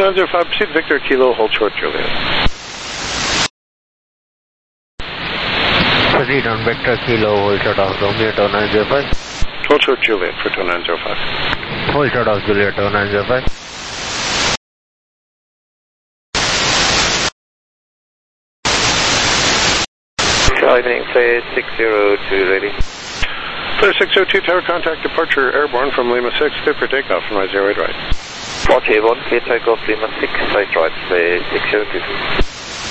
905, proceed Victor Kilo, hold short Juliet. Proceed on Victor Kilo, hold short of Romeo, tower 905. Hold short Juliet for tower 905. Hold short of Juliet, tower 905. Charlie being clear 602, ready. Clear 602, tower contact departure airborne from Lima 6, clear for takeoff from my 08 right. Departure 1, clear takeoff Lima 6, straight right, clear 602.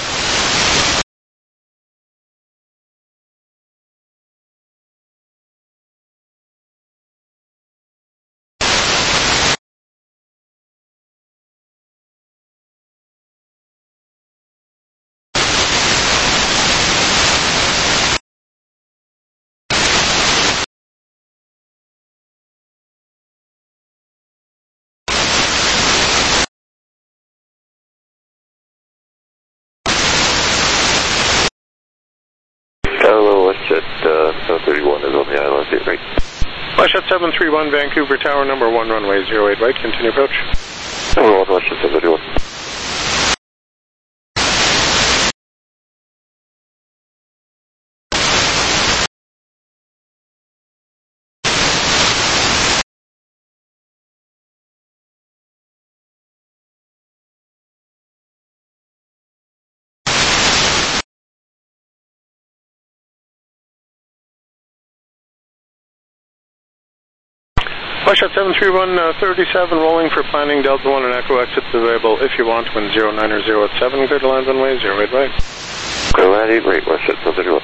Westjet 731, Vancouver Tower, number 1, runway 08 right, continue approach. Number 1, Westjet 731. Westjet 731, 37, rolling for planning, Delta 1 and Echo exits available if you want, wind 09 or 0 at 7, clear to land runway 08 right. Clear to land 8 right, Westjet 731.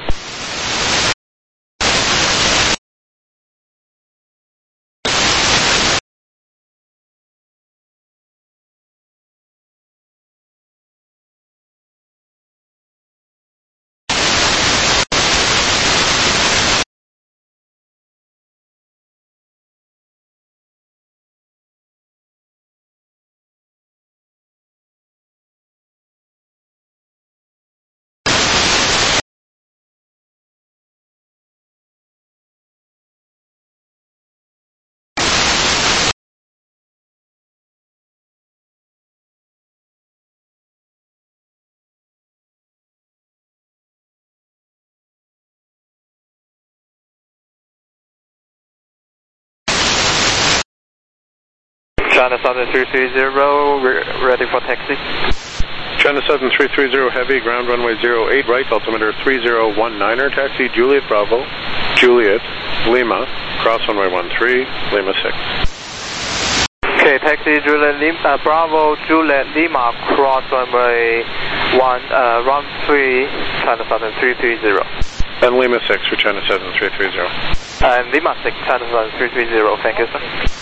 China 7330, ready for taxi. China 7330, heavy, ground runway 08 right, altimeter 3019er, taxi Juliet Bravo, Juliet, Lima, cross runway 13, Lima 6. Okay, taxi Juliet Lima, Bravo, Juliet Lima, cross runway 13, China 7330. And Lima 6 for China 7330. And Lima 6, China 7330, thank you, sir.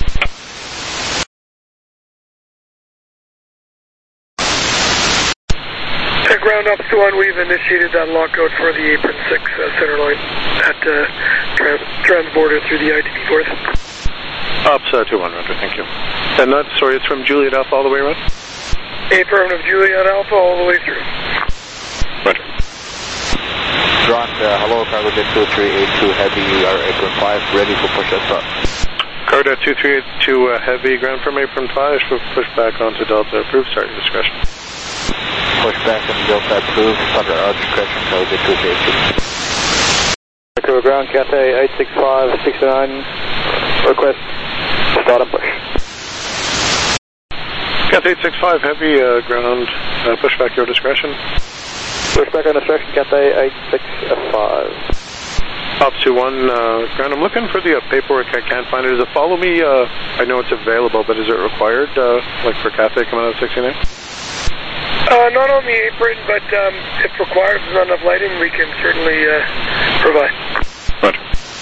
Ground Ops to 1, we've initiated that lockout for the apron 6 center line at transborder through the ITB North. Ops 200, thank you. And that, sorry, it's from Juliet Alpha all the way around? Affirmative, Juliet Alpha all the way through. Roger. Grant, hello, cargo jet 2382 heavy, we are apron 5, ready for push and start. Cargo 2382 heavy, ground from apron 5, push back onto Delta, approved, start your discretion. Push back on Delta approved, under our discretion, cargo jet 2382. Vancouver ground, Cathay 86569, request start and push. Cathay 865 heavy, ground, push back your discretion. Push back on discretion, Cathay 865. Ops 21, ground, I'm looking for the paperwork, I can't find it. Is it follow me? I know it's available, but is it required, like for Cathay coming out of 69? Not on the apron, but if required, if there's not enough lighting, we can certainly provide. Roger.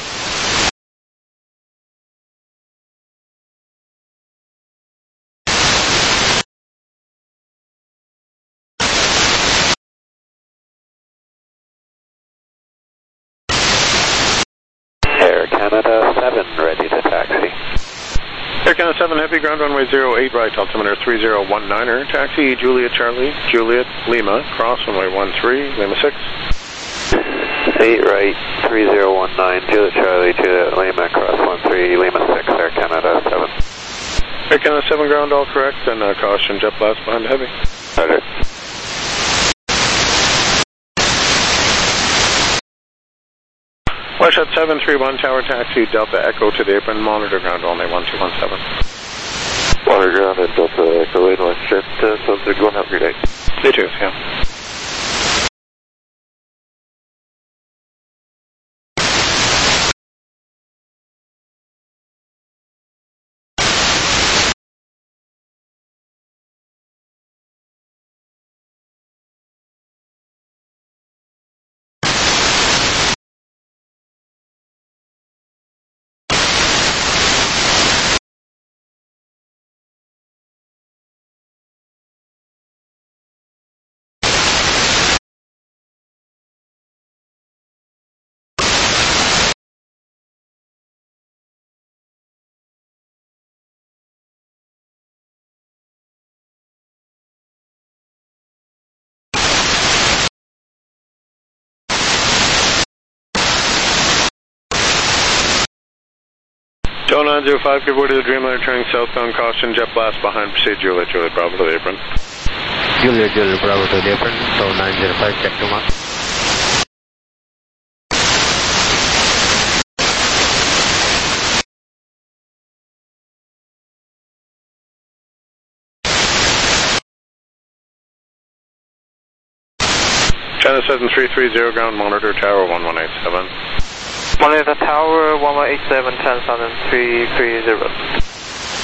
Air Canada 7, ready to taxi. Air Canada 7 heavy, ground runway 08 right, altimeter 3019er, taxi Juliet Charlie, Juliet Lima, cross runway 13, Lima 6. 8 right, 3019, Juliet Charlie, Juliet Lima, cross 13, Lima 6, Air Canada 7. Air Canada 7 ground, all correct, and caution jet blast behind heavy. Roger. Westjet 731 tower taxi Delta Echo to the apron, monitor ground only 1217. Monitor ground and Delta Echo in Westjet 731, have a great day. You too, yeah. Joe 905, give way to the Dreamliner turning southbound, caution jet blast behind, proceed Juliet, Juliet Bravo to the apron. Juliet, Juliet Bravo to the apron, so 905, check to mark. China 7330 ground, monitor tower 1187. Monitor tower 1187, 10,330.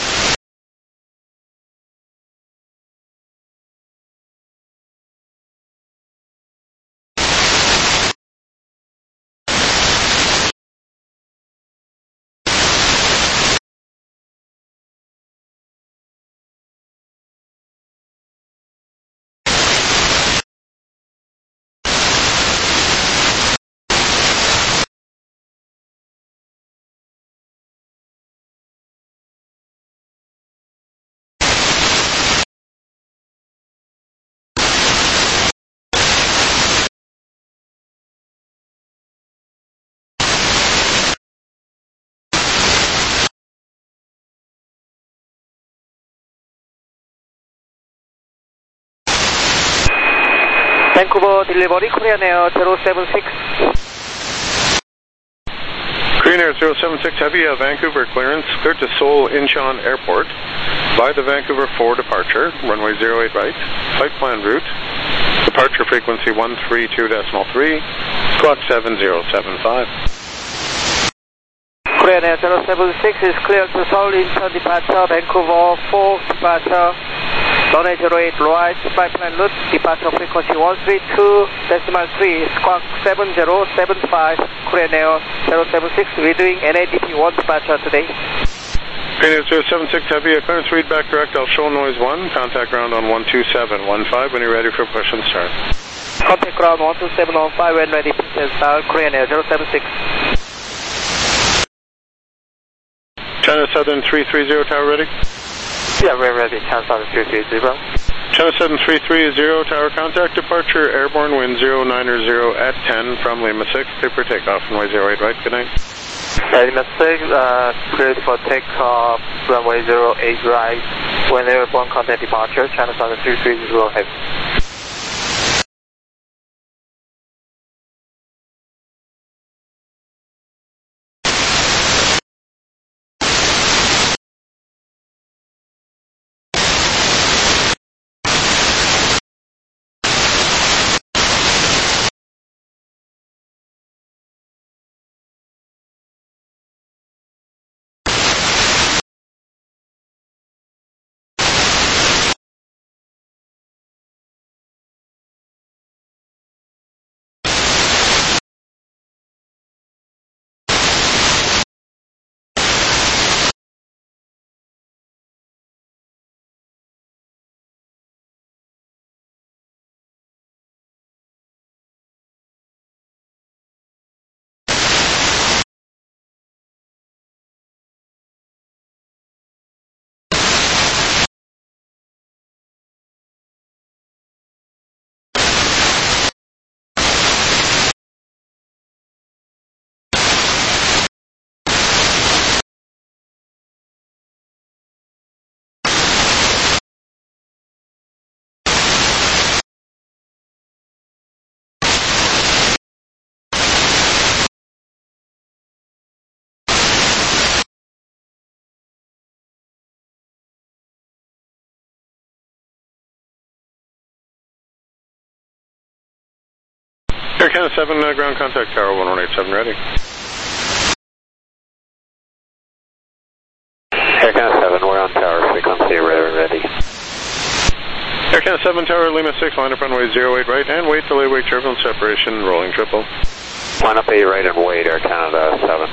Vancouver delivery, Korean Air 076. Korean Air 076 Heavy, Vancouver clearance, cleared to Seoul Incheon Airport by the Vancouver 4 departure, runway 08 right, flight plan route, departure frequency 132.3, squawk 7075. Korean Air 076 is cleared to Seoul Incheon departure, Vancouver 4 departure, runway 08 right, flight plan route, departure frequency 132.3, squawk 7075, Korean Air 076, we're doing NADP 1 departure today. Korean Air 076 Heavy, clearance read back direct, I'll show noise 1, contact ground on 12715 when you're ready for push and start. Contact ground 12715 when ready, push and start, Korean Air 076. China Southern 330 tower ready? Yeah, we're ready, China Southern 330. China 7330 tower contact, departure airborne wind 090 at 10 from Lima 6, clear for takeoff, runway 08 right, good night. Lima 6, cleared for takeoff, runway 08 right, when airborne contact departure, China Southern 330 heavy. Air Canada 7, ground contact tower 1187 ready. Air Canada 7, we're on tower frequency, ready. Air Canada 7 tower Lima 6, line up runway 08 right and wait, delay, wait, turbulence separation, rolling triple. Line up 8 right and wait, Air Canada 7.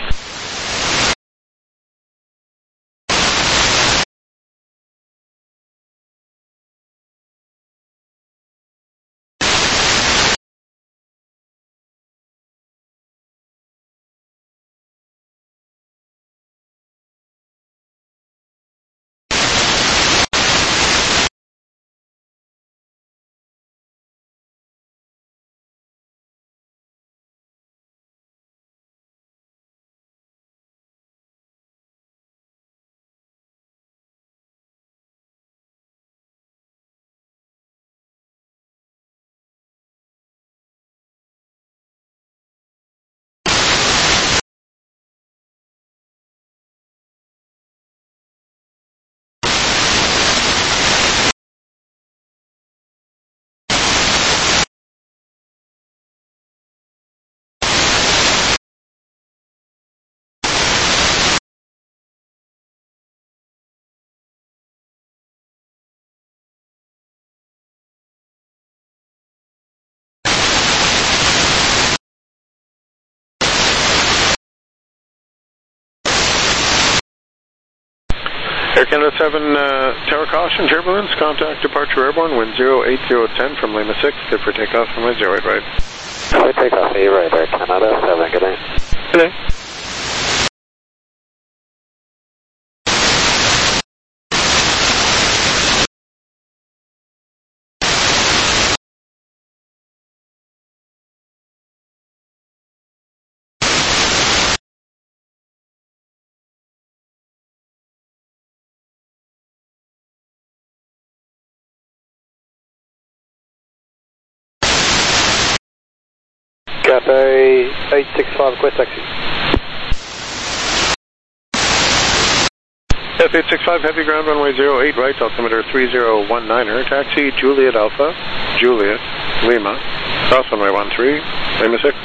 Air Canada 7, tower caution, turbulence, contact departure airborne, wind 08010 from Lima 6, good for takeoff, runway 08 right. Good takeoff, 8 right, Air Canada 7, good day. Good day. Cathay 865, request taxi. F865, heavy ground runway 08 right, altimeter 3019er, taxi Juliet Alpha, Juliet, Lima, cross runway 13, Lima 6.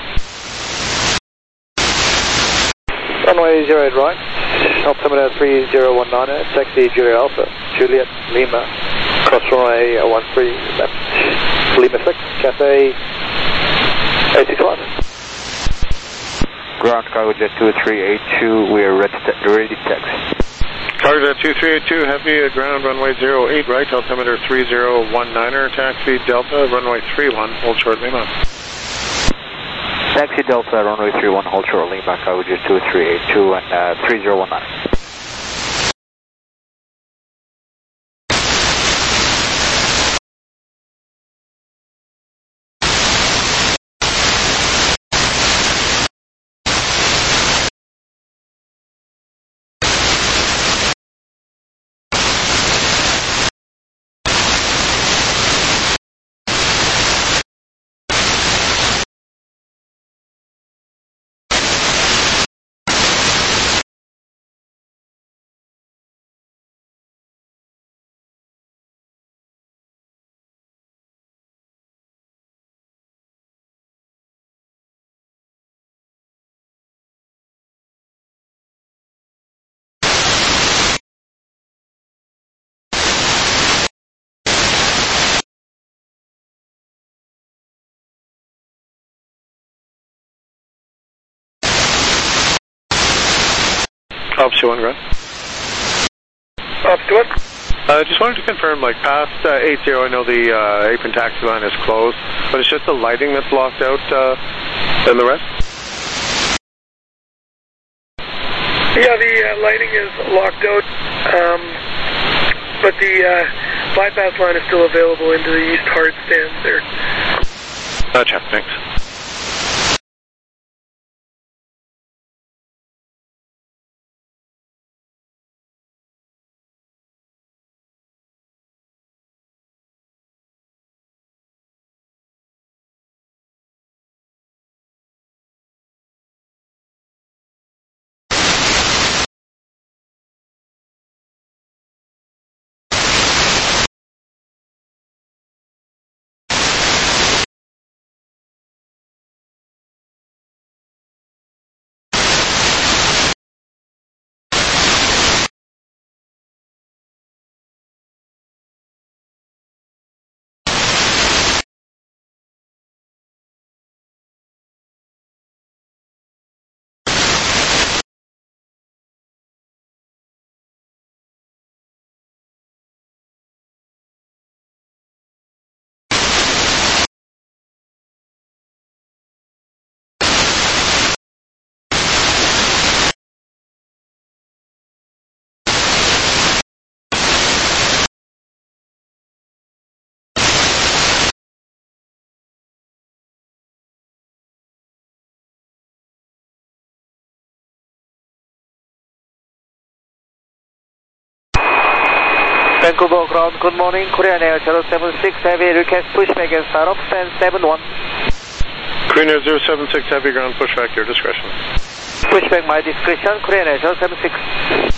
Runway 08 right, altimeter 3019er, taxi Juliet Alpha, Juliet, Lima, cross runway 13 left, Lima 6, Cathay 865. Ground cargo jet 2382, we are ready to taxi. Cargo jet 2382, heavy ground runway 08 right, altimeter 3019er, taxi Delta, runway 31, hold short Lima. Taxi Delta, runway 31, hold short Lima, cargo jet 2382 and 3019. Ops to 1, ground. Ops to 1. Just wanted to confirm, like past 80, I know the apron taxi line is closed, but it's just the lighting that's blocked out than the rest? Yeah, the lighting is locked out, but the bypass line is still available into the east hard stands there. Gotcha, thanks. Vancouver ground, good morning. Korean Air 076 Heavy, request pushback and start up, stand 71. Korean Air 076 Heavy, ground pushback, your discretion. Pushback my discretion, Korean Air 076.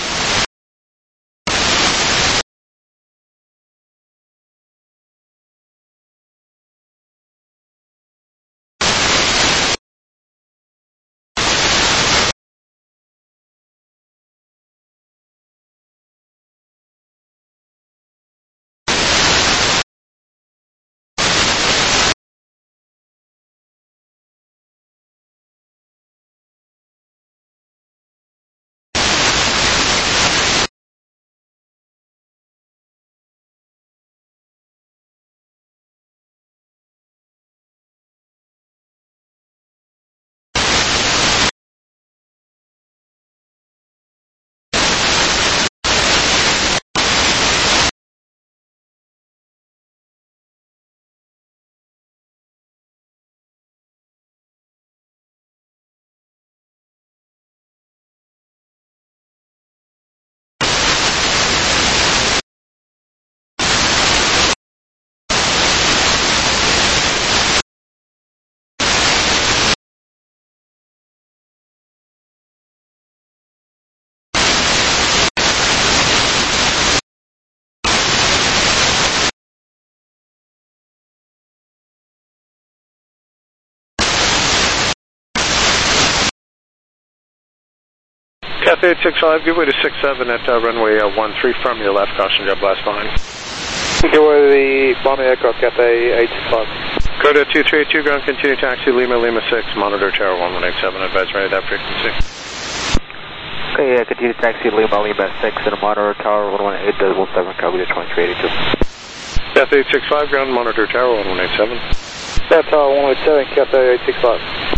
Cathay 865, give way to 67 at runway 13 from your left, caution jet blast behind. Give way to the Bombay Echo, Cathay 865. Go to 2382, ground continue taxi, Lima 6, monitor tower 1187, advise right at that frequency. Okay, continue taxi, Lima 6, and monitor tower 1118.17, calculate 2382. Cathay 865, ground monitor tower 1187. That's 187, Cathay 865.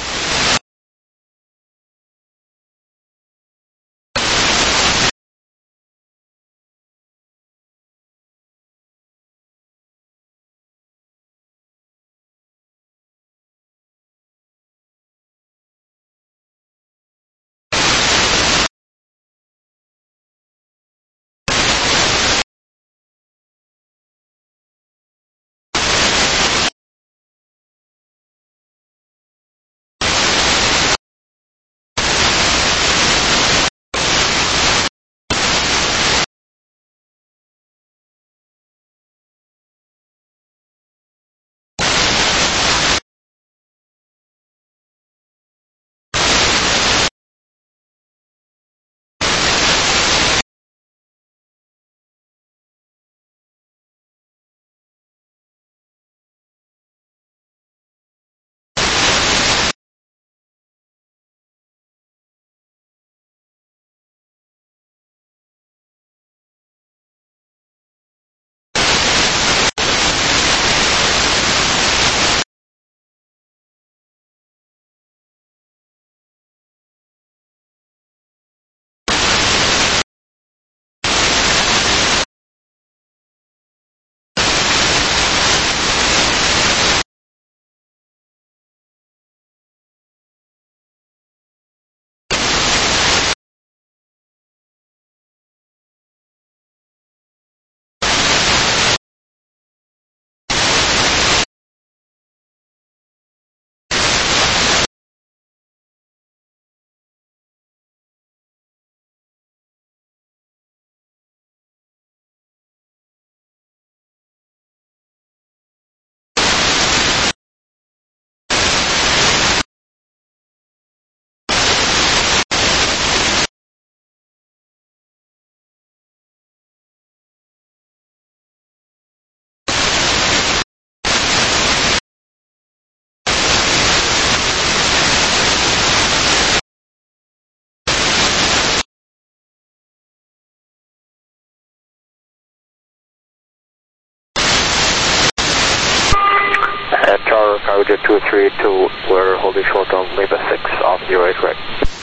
Tower, Cargo 232, we're holding short on Lima 6, off 08 right.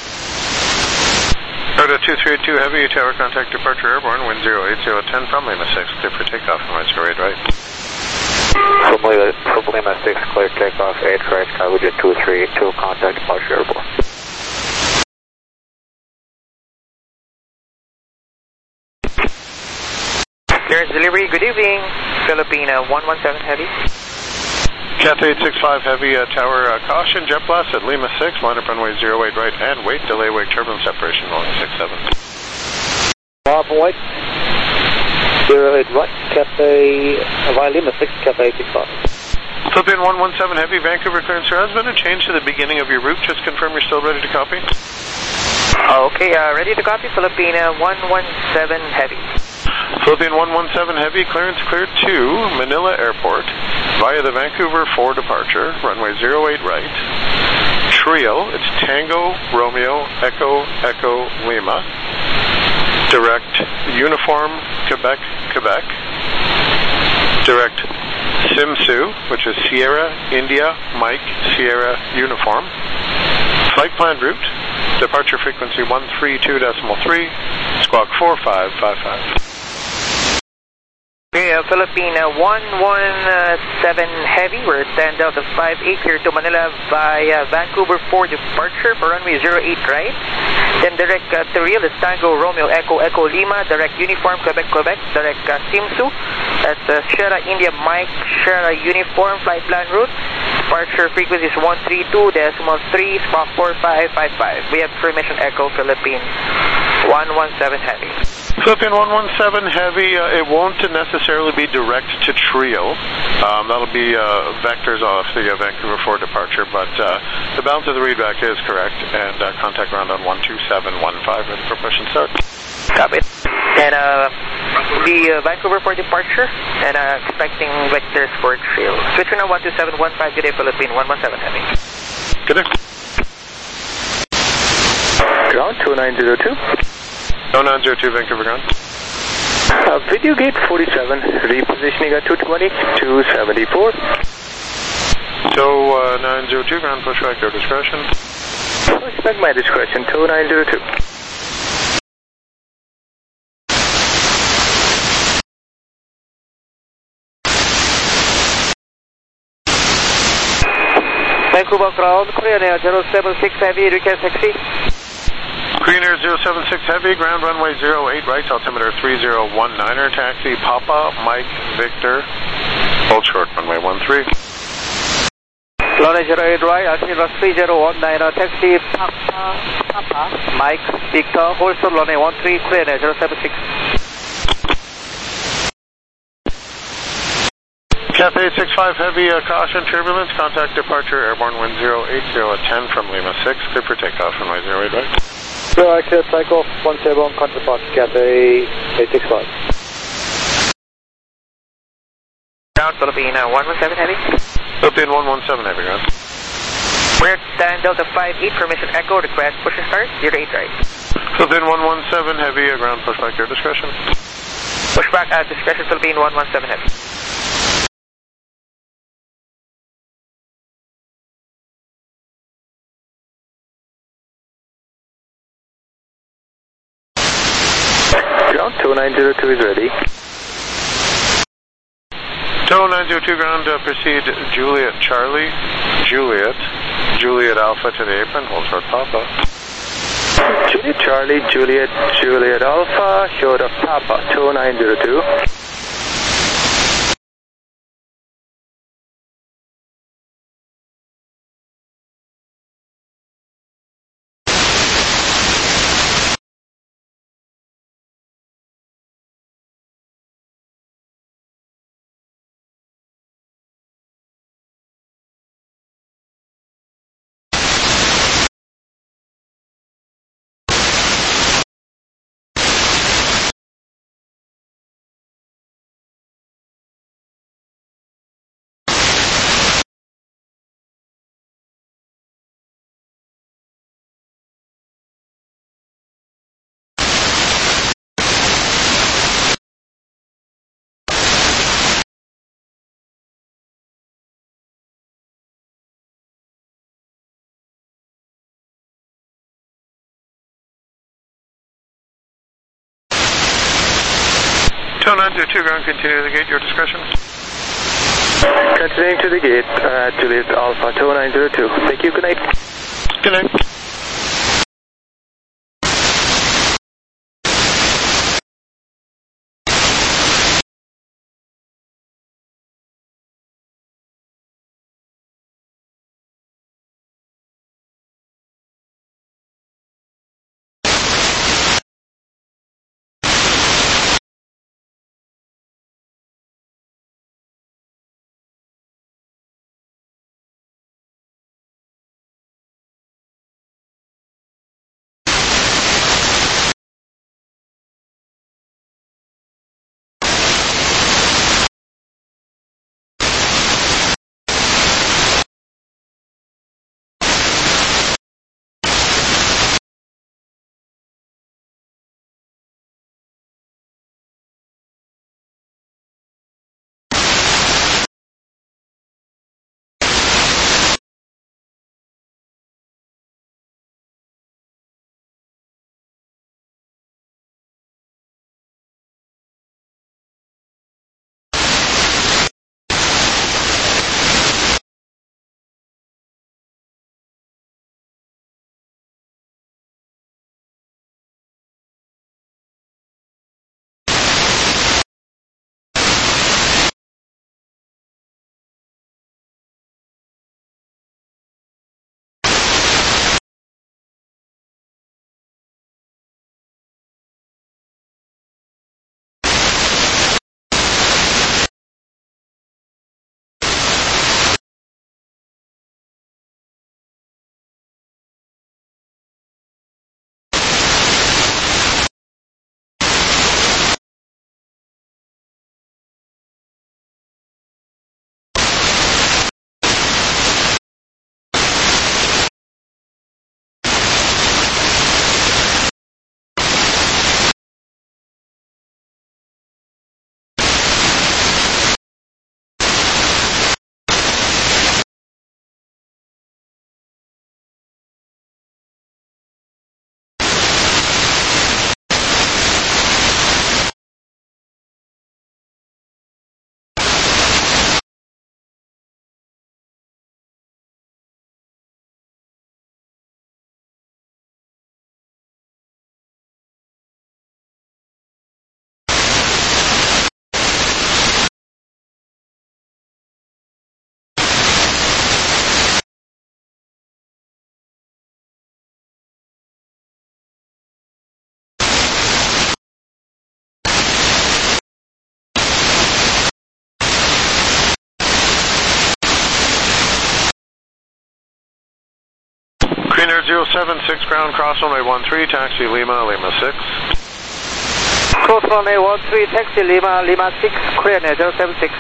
Cargo 232 Heavy, tower contact departure airborne, wind 08010 from Lima 6, clear for takeoff from 08 right. From Lima 6, clear takeoff 8 right, Cargo 232, contact departure airborne. Clearance delivery, good evening. Filipina 117 Heavy. Cathay 865 Heavy, tower caution, jet blast at Lima 6, line up runway 08 right, and wait, delay, wake, turbulence separation, 167. Papa White, 08 right, Cathay, via Lima 6, Cathay 865. Philippine 117 Heavy, Vancouver clearance. There has been a change to the beginning of your route. Just confirm you're still ready to copy. Okay, ready to copy, Filipina 117 Heavy. Philippine 117 Heavy, clearance cleared to Manila Airport via the Vancouver 4 departure, runway 08 right. Trio, it's Tango, Romeo, Echo, Echo, Lima. Direct Uniform, Quebec, Quebec. Direct Simsu, which is Sierra, India, Mike, Sierra, Uniform. Flight plan route, departure frequency 132.3, squawk 4555. Okay, Filipina 117 Heavy, we're stand out of 58 here to Manila via Vancouver 4 departure for runway 08 right. Then direct to Real is Tango, Romeo, Echo, Echo, Lima, direct Uniform, Quebec, Quebec, direct Simsu. That's Sierra, India, Mike, Sierra, Uniform, flight plan route. Departure frequency is 132.3, squawk 4555. We have permission Echo, Philippine 117 Heavy. Philippine 117 Heavy, it won't necessarily be direct to Trio. That'll be vectors off the Vancouver 4 departure, but the balance of the readback is correct, and contact ground on 12715, ready for push and start. Copy. And the Vancouver 4 departure, and expecting vectors for Trio. Switch now 12715, good day, Philippine 117 Heavy. Good day. Ground 2902. 0902 Vancouver ground. Video gate 47, repositioning at 220, 274. So 902 ground pushback, your discretion. Pushback my discretion, 2902. Vancouver ground, Korean Air 076 Heavy, request taxi. Korean Air 076 Heavy, ground runway 08 right, altimeter 3019er, taxi Papa, Mike, Victor, hold short, runway 13. Runway 08 right, altimeter 3019er, taxi Papa, Mike, Victor, hold short, runway 13, Korean Air 076. Cathay 865 Heavy, caution, turbulence, contact departure, airborne wind 080 at 10 from Lima 6, clear for takeoff, runway 08 right. So I clear takeoff, 17, counterpart, Cathay 865. Ground, Philippine 117 Heavy. Philippine 117 Heavy, ground. We're stand Delta 58, permission Echo, request push and start, 08 right. Philippine 117 Heavy, ground pushback, your discretion. Pushback at discretion, Philippine 117 Heavy. Ground 2902 is ready. 2902 ground, proceed Juliet Charlie, Juliet Alpha to the apron, hold short Papa. Juliet Charlie, Juliet Alpha, short of Papa, 2902. So 902 ground, continue to the gate, your discretion. Continuing to the gate, Juliet Alpha 2902. Thank you, good night. Good night. 076 ground, cross runway 13, taxi Lima, Lima 6. Cross runway 13, taxi Lima, Lima 6, clear now 076.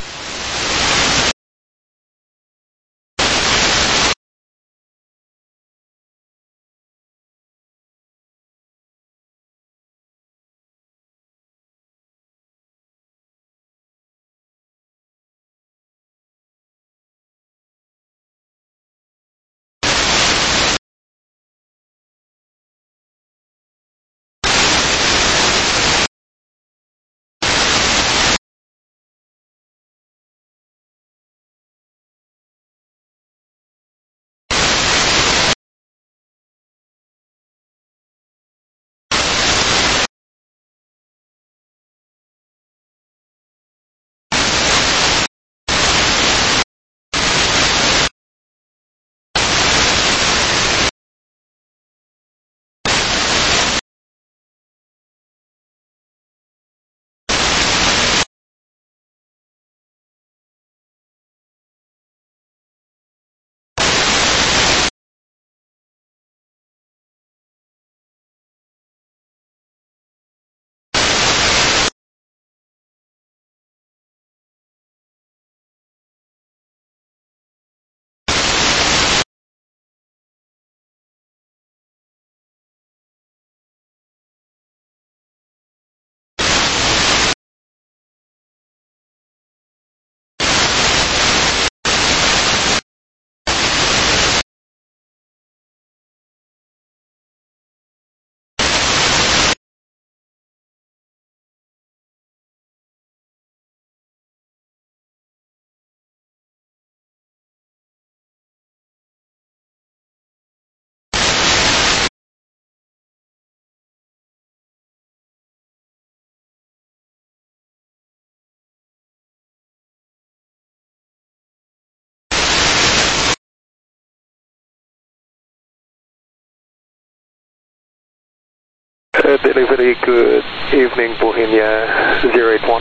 Delivery, good evening, Bohemia 081.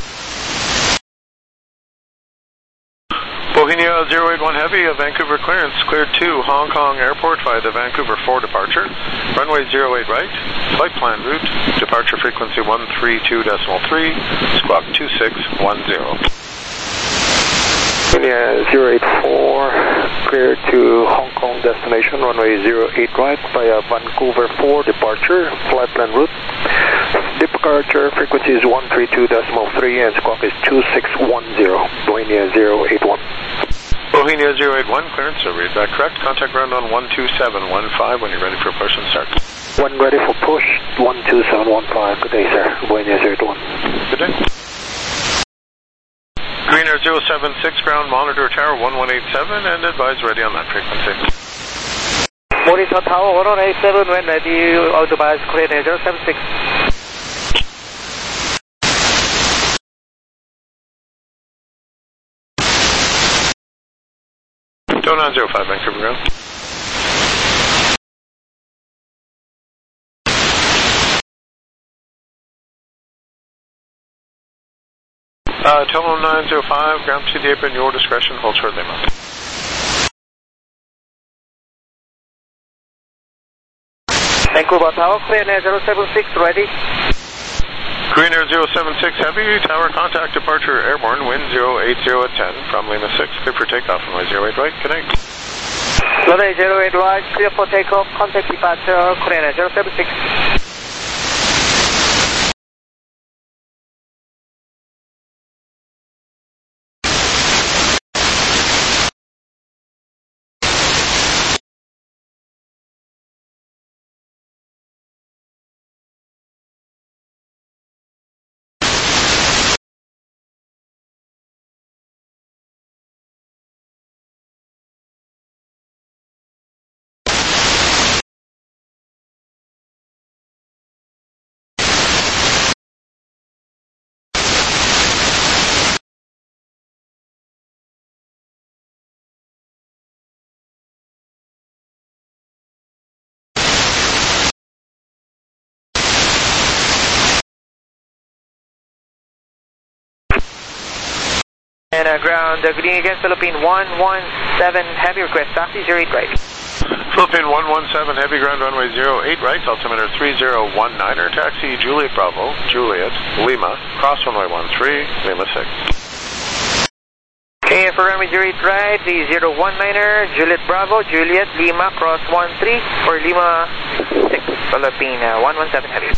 Bohemia 081 Heavy, Vancouver clearance, cleared to Hong Kong Airport via the Vancouver 4 departure. Runway 08 right, flight plan route, departure frequency 132.3, squawk 2610. Bohemia 084, clear to Hong Kong destination, runway 08 right via Vancouver 4 departure, flight plan route. Departure frequency is 132.3 and squawk is 2610, Bohemia 081. Bohemia 081, clearance, so read that correct. Contact ground on 12715 when you're ready for push and start. When ready for push, 12715. Good day, sir. Bohemia 081. Good day. Green Air 076, ground monitor tower 1187, and advise ready on that frequency. Monitor tower 1187, when ready, advise clear Air 076. Don't 05 Vancouver ground. Total 905, ground to the apron, your discretion, hold short Lima. Vancouver Tower, clear Air 076, ready. Green Air 076 Heavy, tower contact departure airborne, wind 080 at 10 from Lima 6, clear for takeoff, runway 08 right, connect. Runway 08 right, clear for takeoff, contact departure, clear Air 076. And ground, Green against Philippine 117, heavy request, taxi 08 right. Philippine 117 Heavy, ground runway 08 right, altimeter 3019er, taxi Juliet Bravo, Juliet, Lima, cross runway 13, Lima 6. Okay, for runway 08 right, 3019er, Juliet Bravo, Juliet, Lima, cross 13 for Lima 6, Philippine 117 Heavy.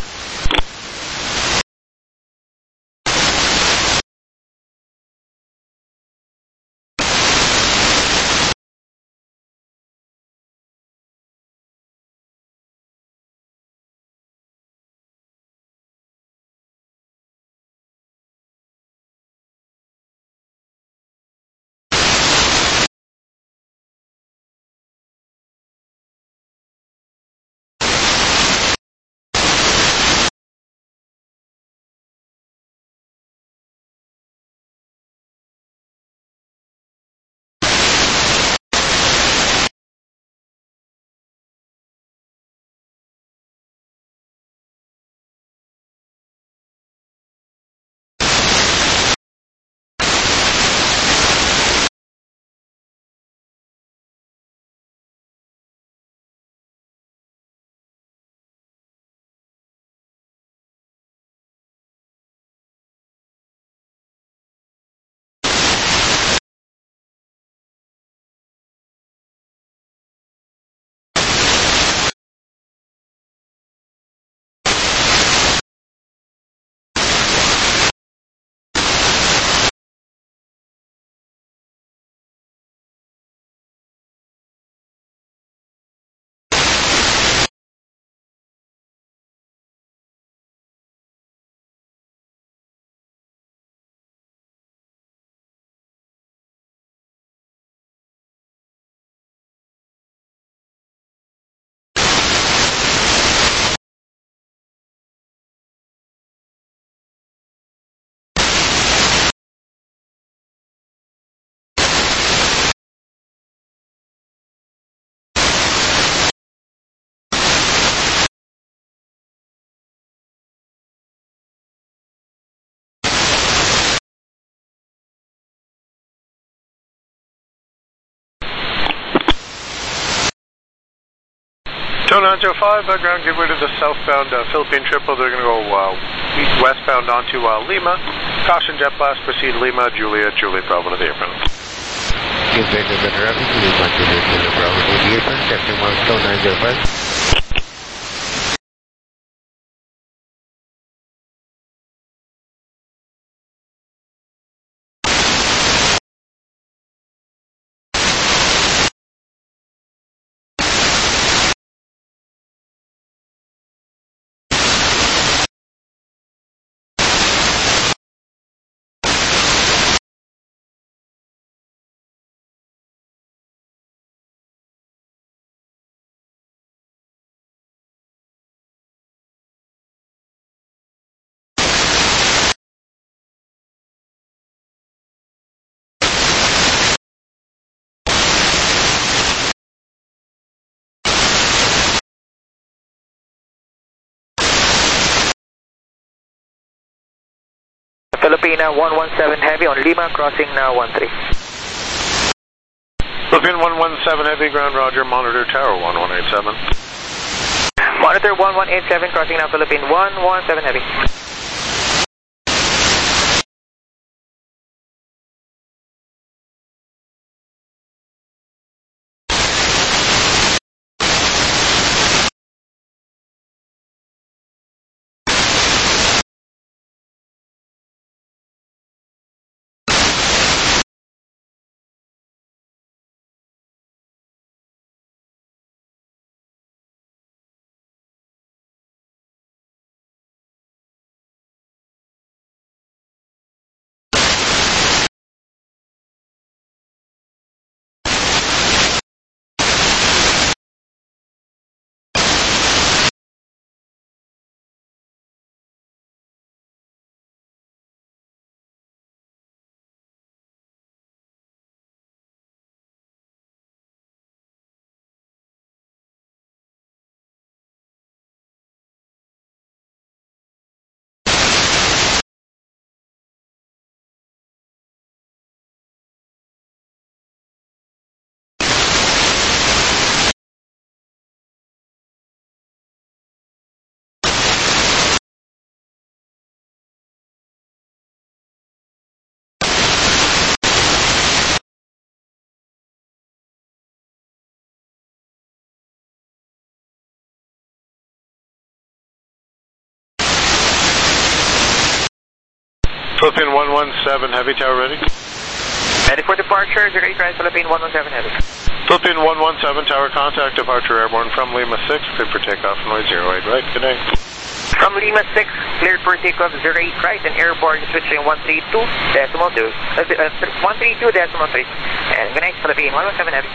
Tonanjo 5, ground give way to the southbound Philippine Triple. They're going to go westbound onto Lima. Caution jet blast, proceed Lima, Juliet, Juliet Bravo to the apron. Give way to the traffic, Lima, Juliet, Juliet Bravo to the apron, taxi milestone 905. Filipina 117 Heavy on Lima, crossing now 13. Philippine 117 Heavy, ground roger, monitor tower 1187. Monitor 1187, crossing now Philippine 117 Heavy. Philippine 117 Heavy, tower ready. Ready for departure, 08 right, Philippine 117 Heavy. Philippine 117 tower contact, departure airborne from Lima 6, cleared for takeoff, runway 08 right, good day. From Lima 6, cleared for takeoff, 08 right, and airborne switching 132.2, 132.3. And good night, Philippine 117 Heavy.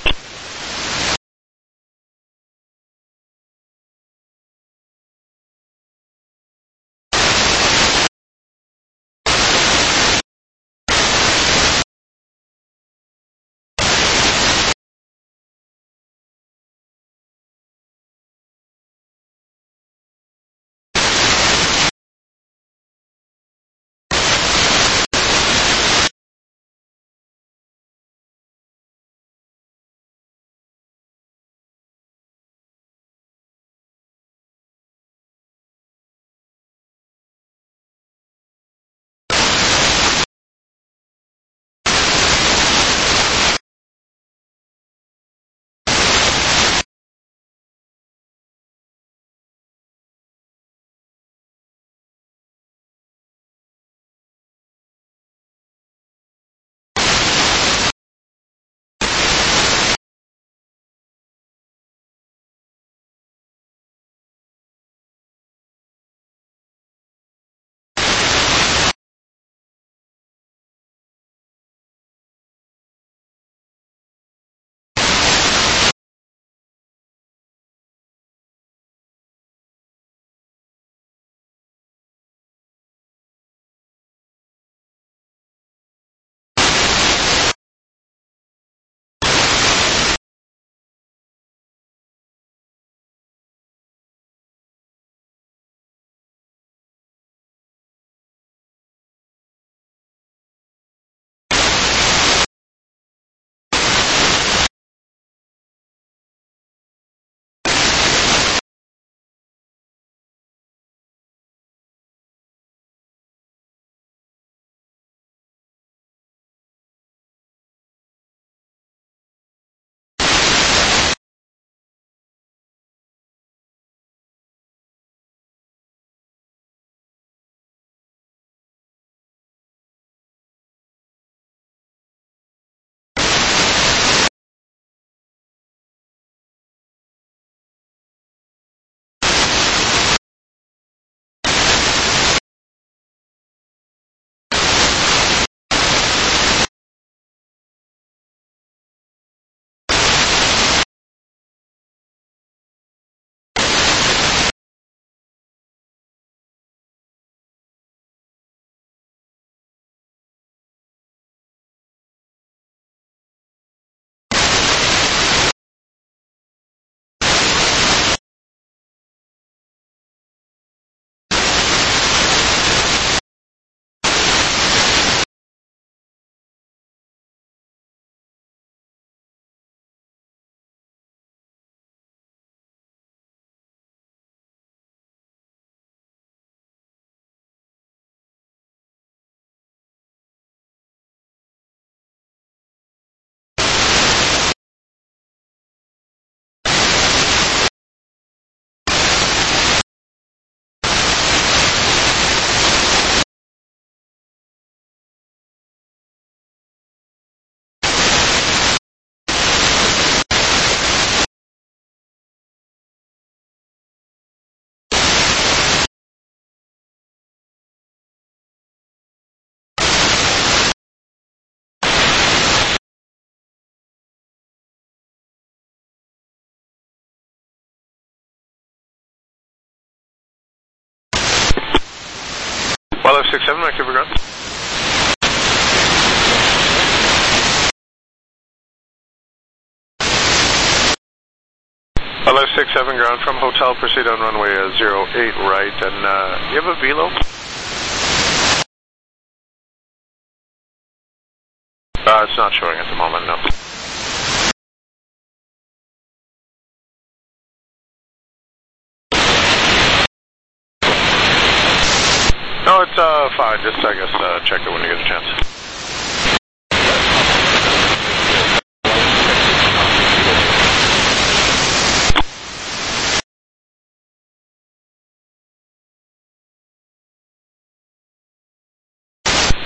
Wildlife 67, Vancouver ground. Wildlife 67 ground from hotel, proceed on runway 08 right, and you have a velo? It's not showing at the moment, no. No, it's fine. Just, I guess, check it when you get a chance.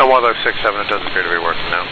On Wildlife 67, it does appear to be working now.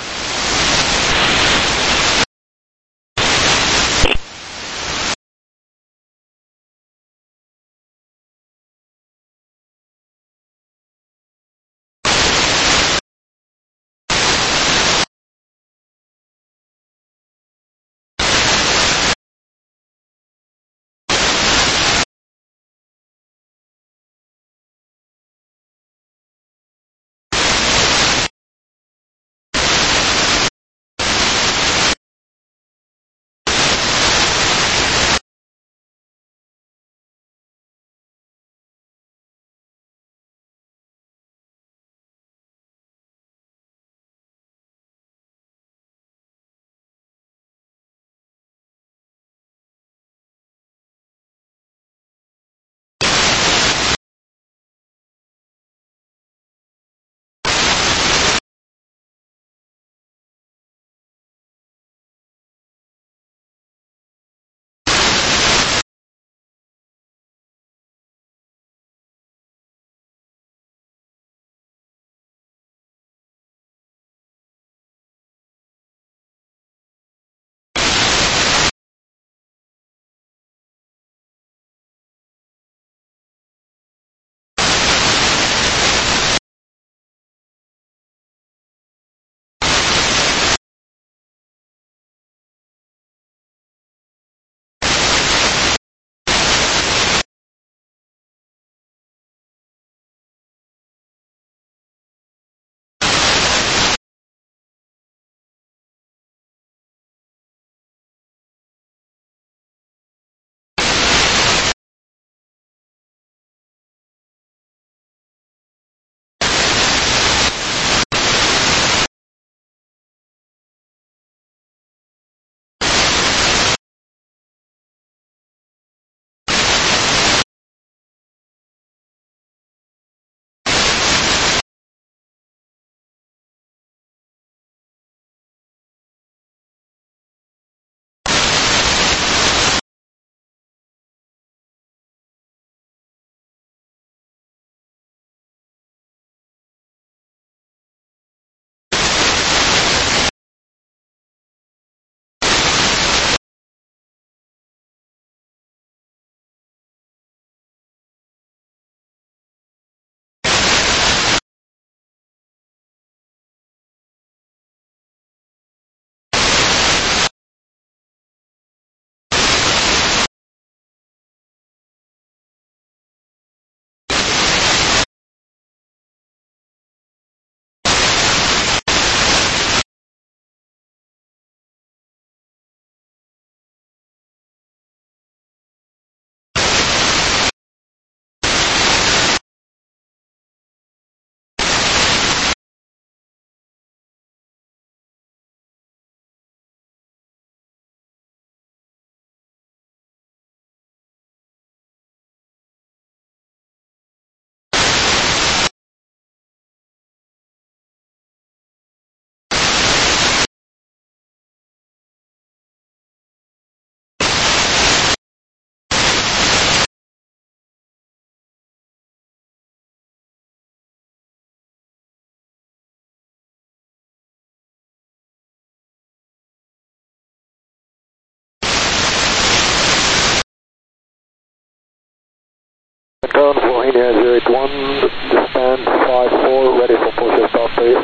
Control Bohemia 081, stand 54, ready for push and start, please.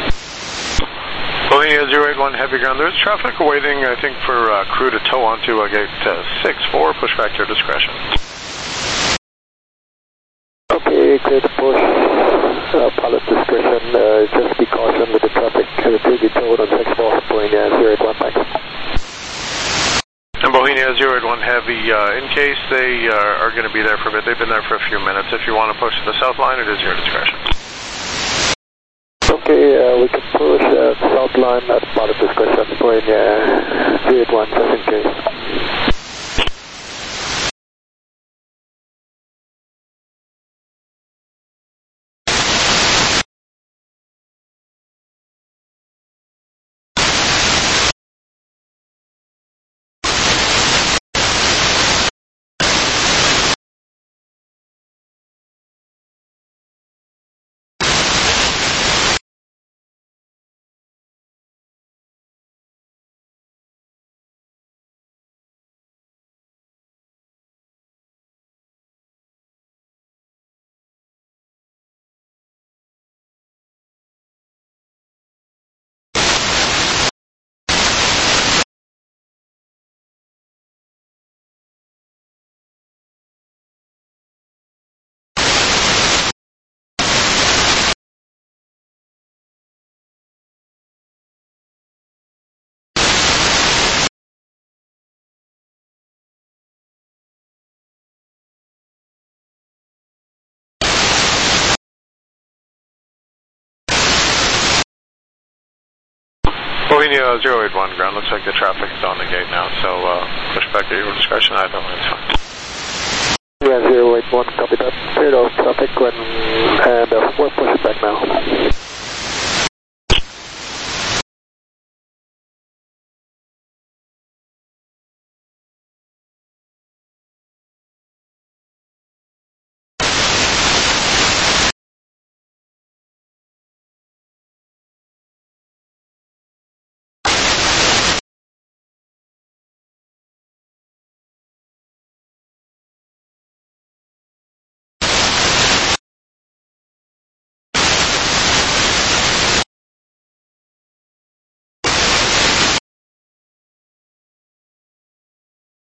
Bohemia 081, heavy ground. There's traffic awaiting, I think, for crew to tow onto gate 6-4. Push back to your discretion. Okay, clear to push. Pilot discretion. Just be cautioned with the traffic to be towed on 6-4. Bohemia 081, thanks. And Bohemia 081 Heavy, in case they are going to be there for a bit, they've been there for a few minutes. If you want to push to the south line, it is your discretion. Okay, we can push south line at pilot discretion. Bohemia 081, just in case. Slovenia 081, ground. Looks like the traffic's on the gate now, so push back at your discretion. I don't think so. Yeah, 081, copy that. Cleared off traffic and we're pushing back now.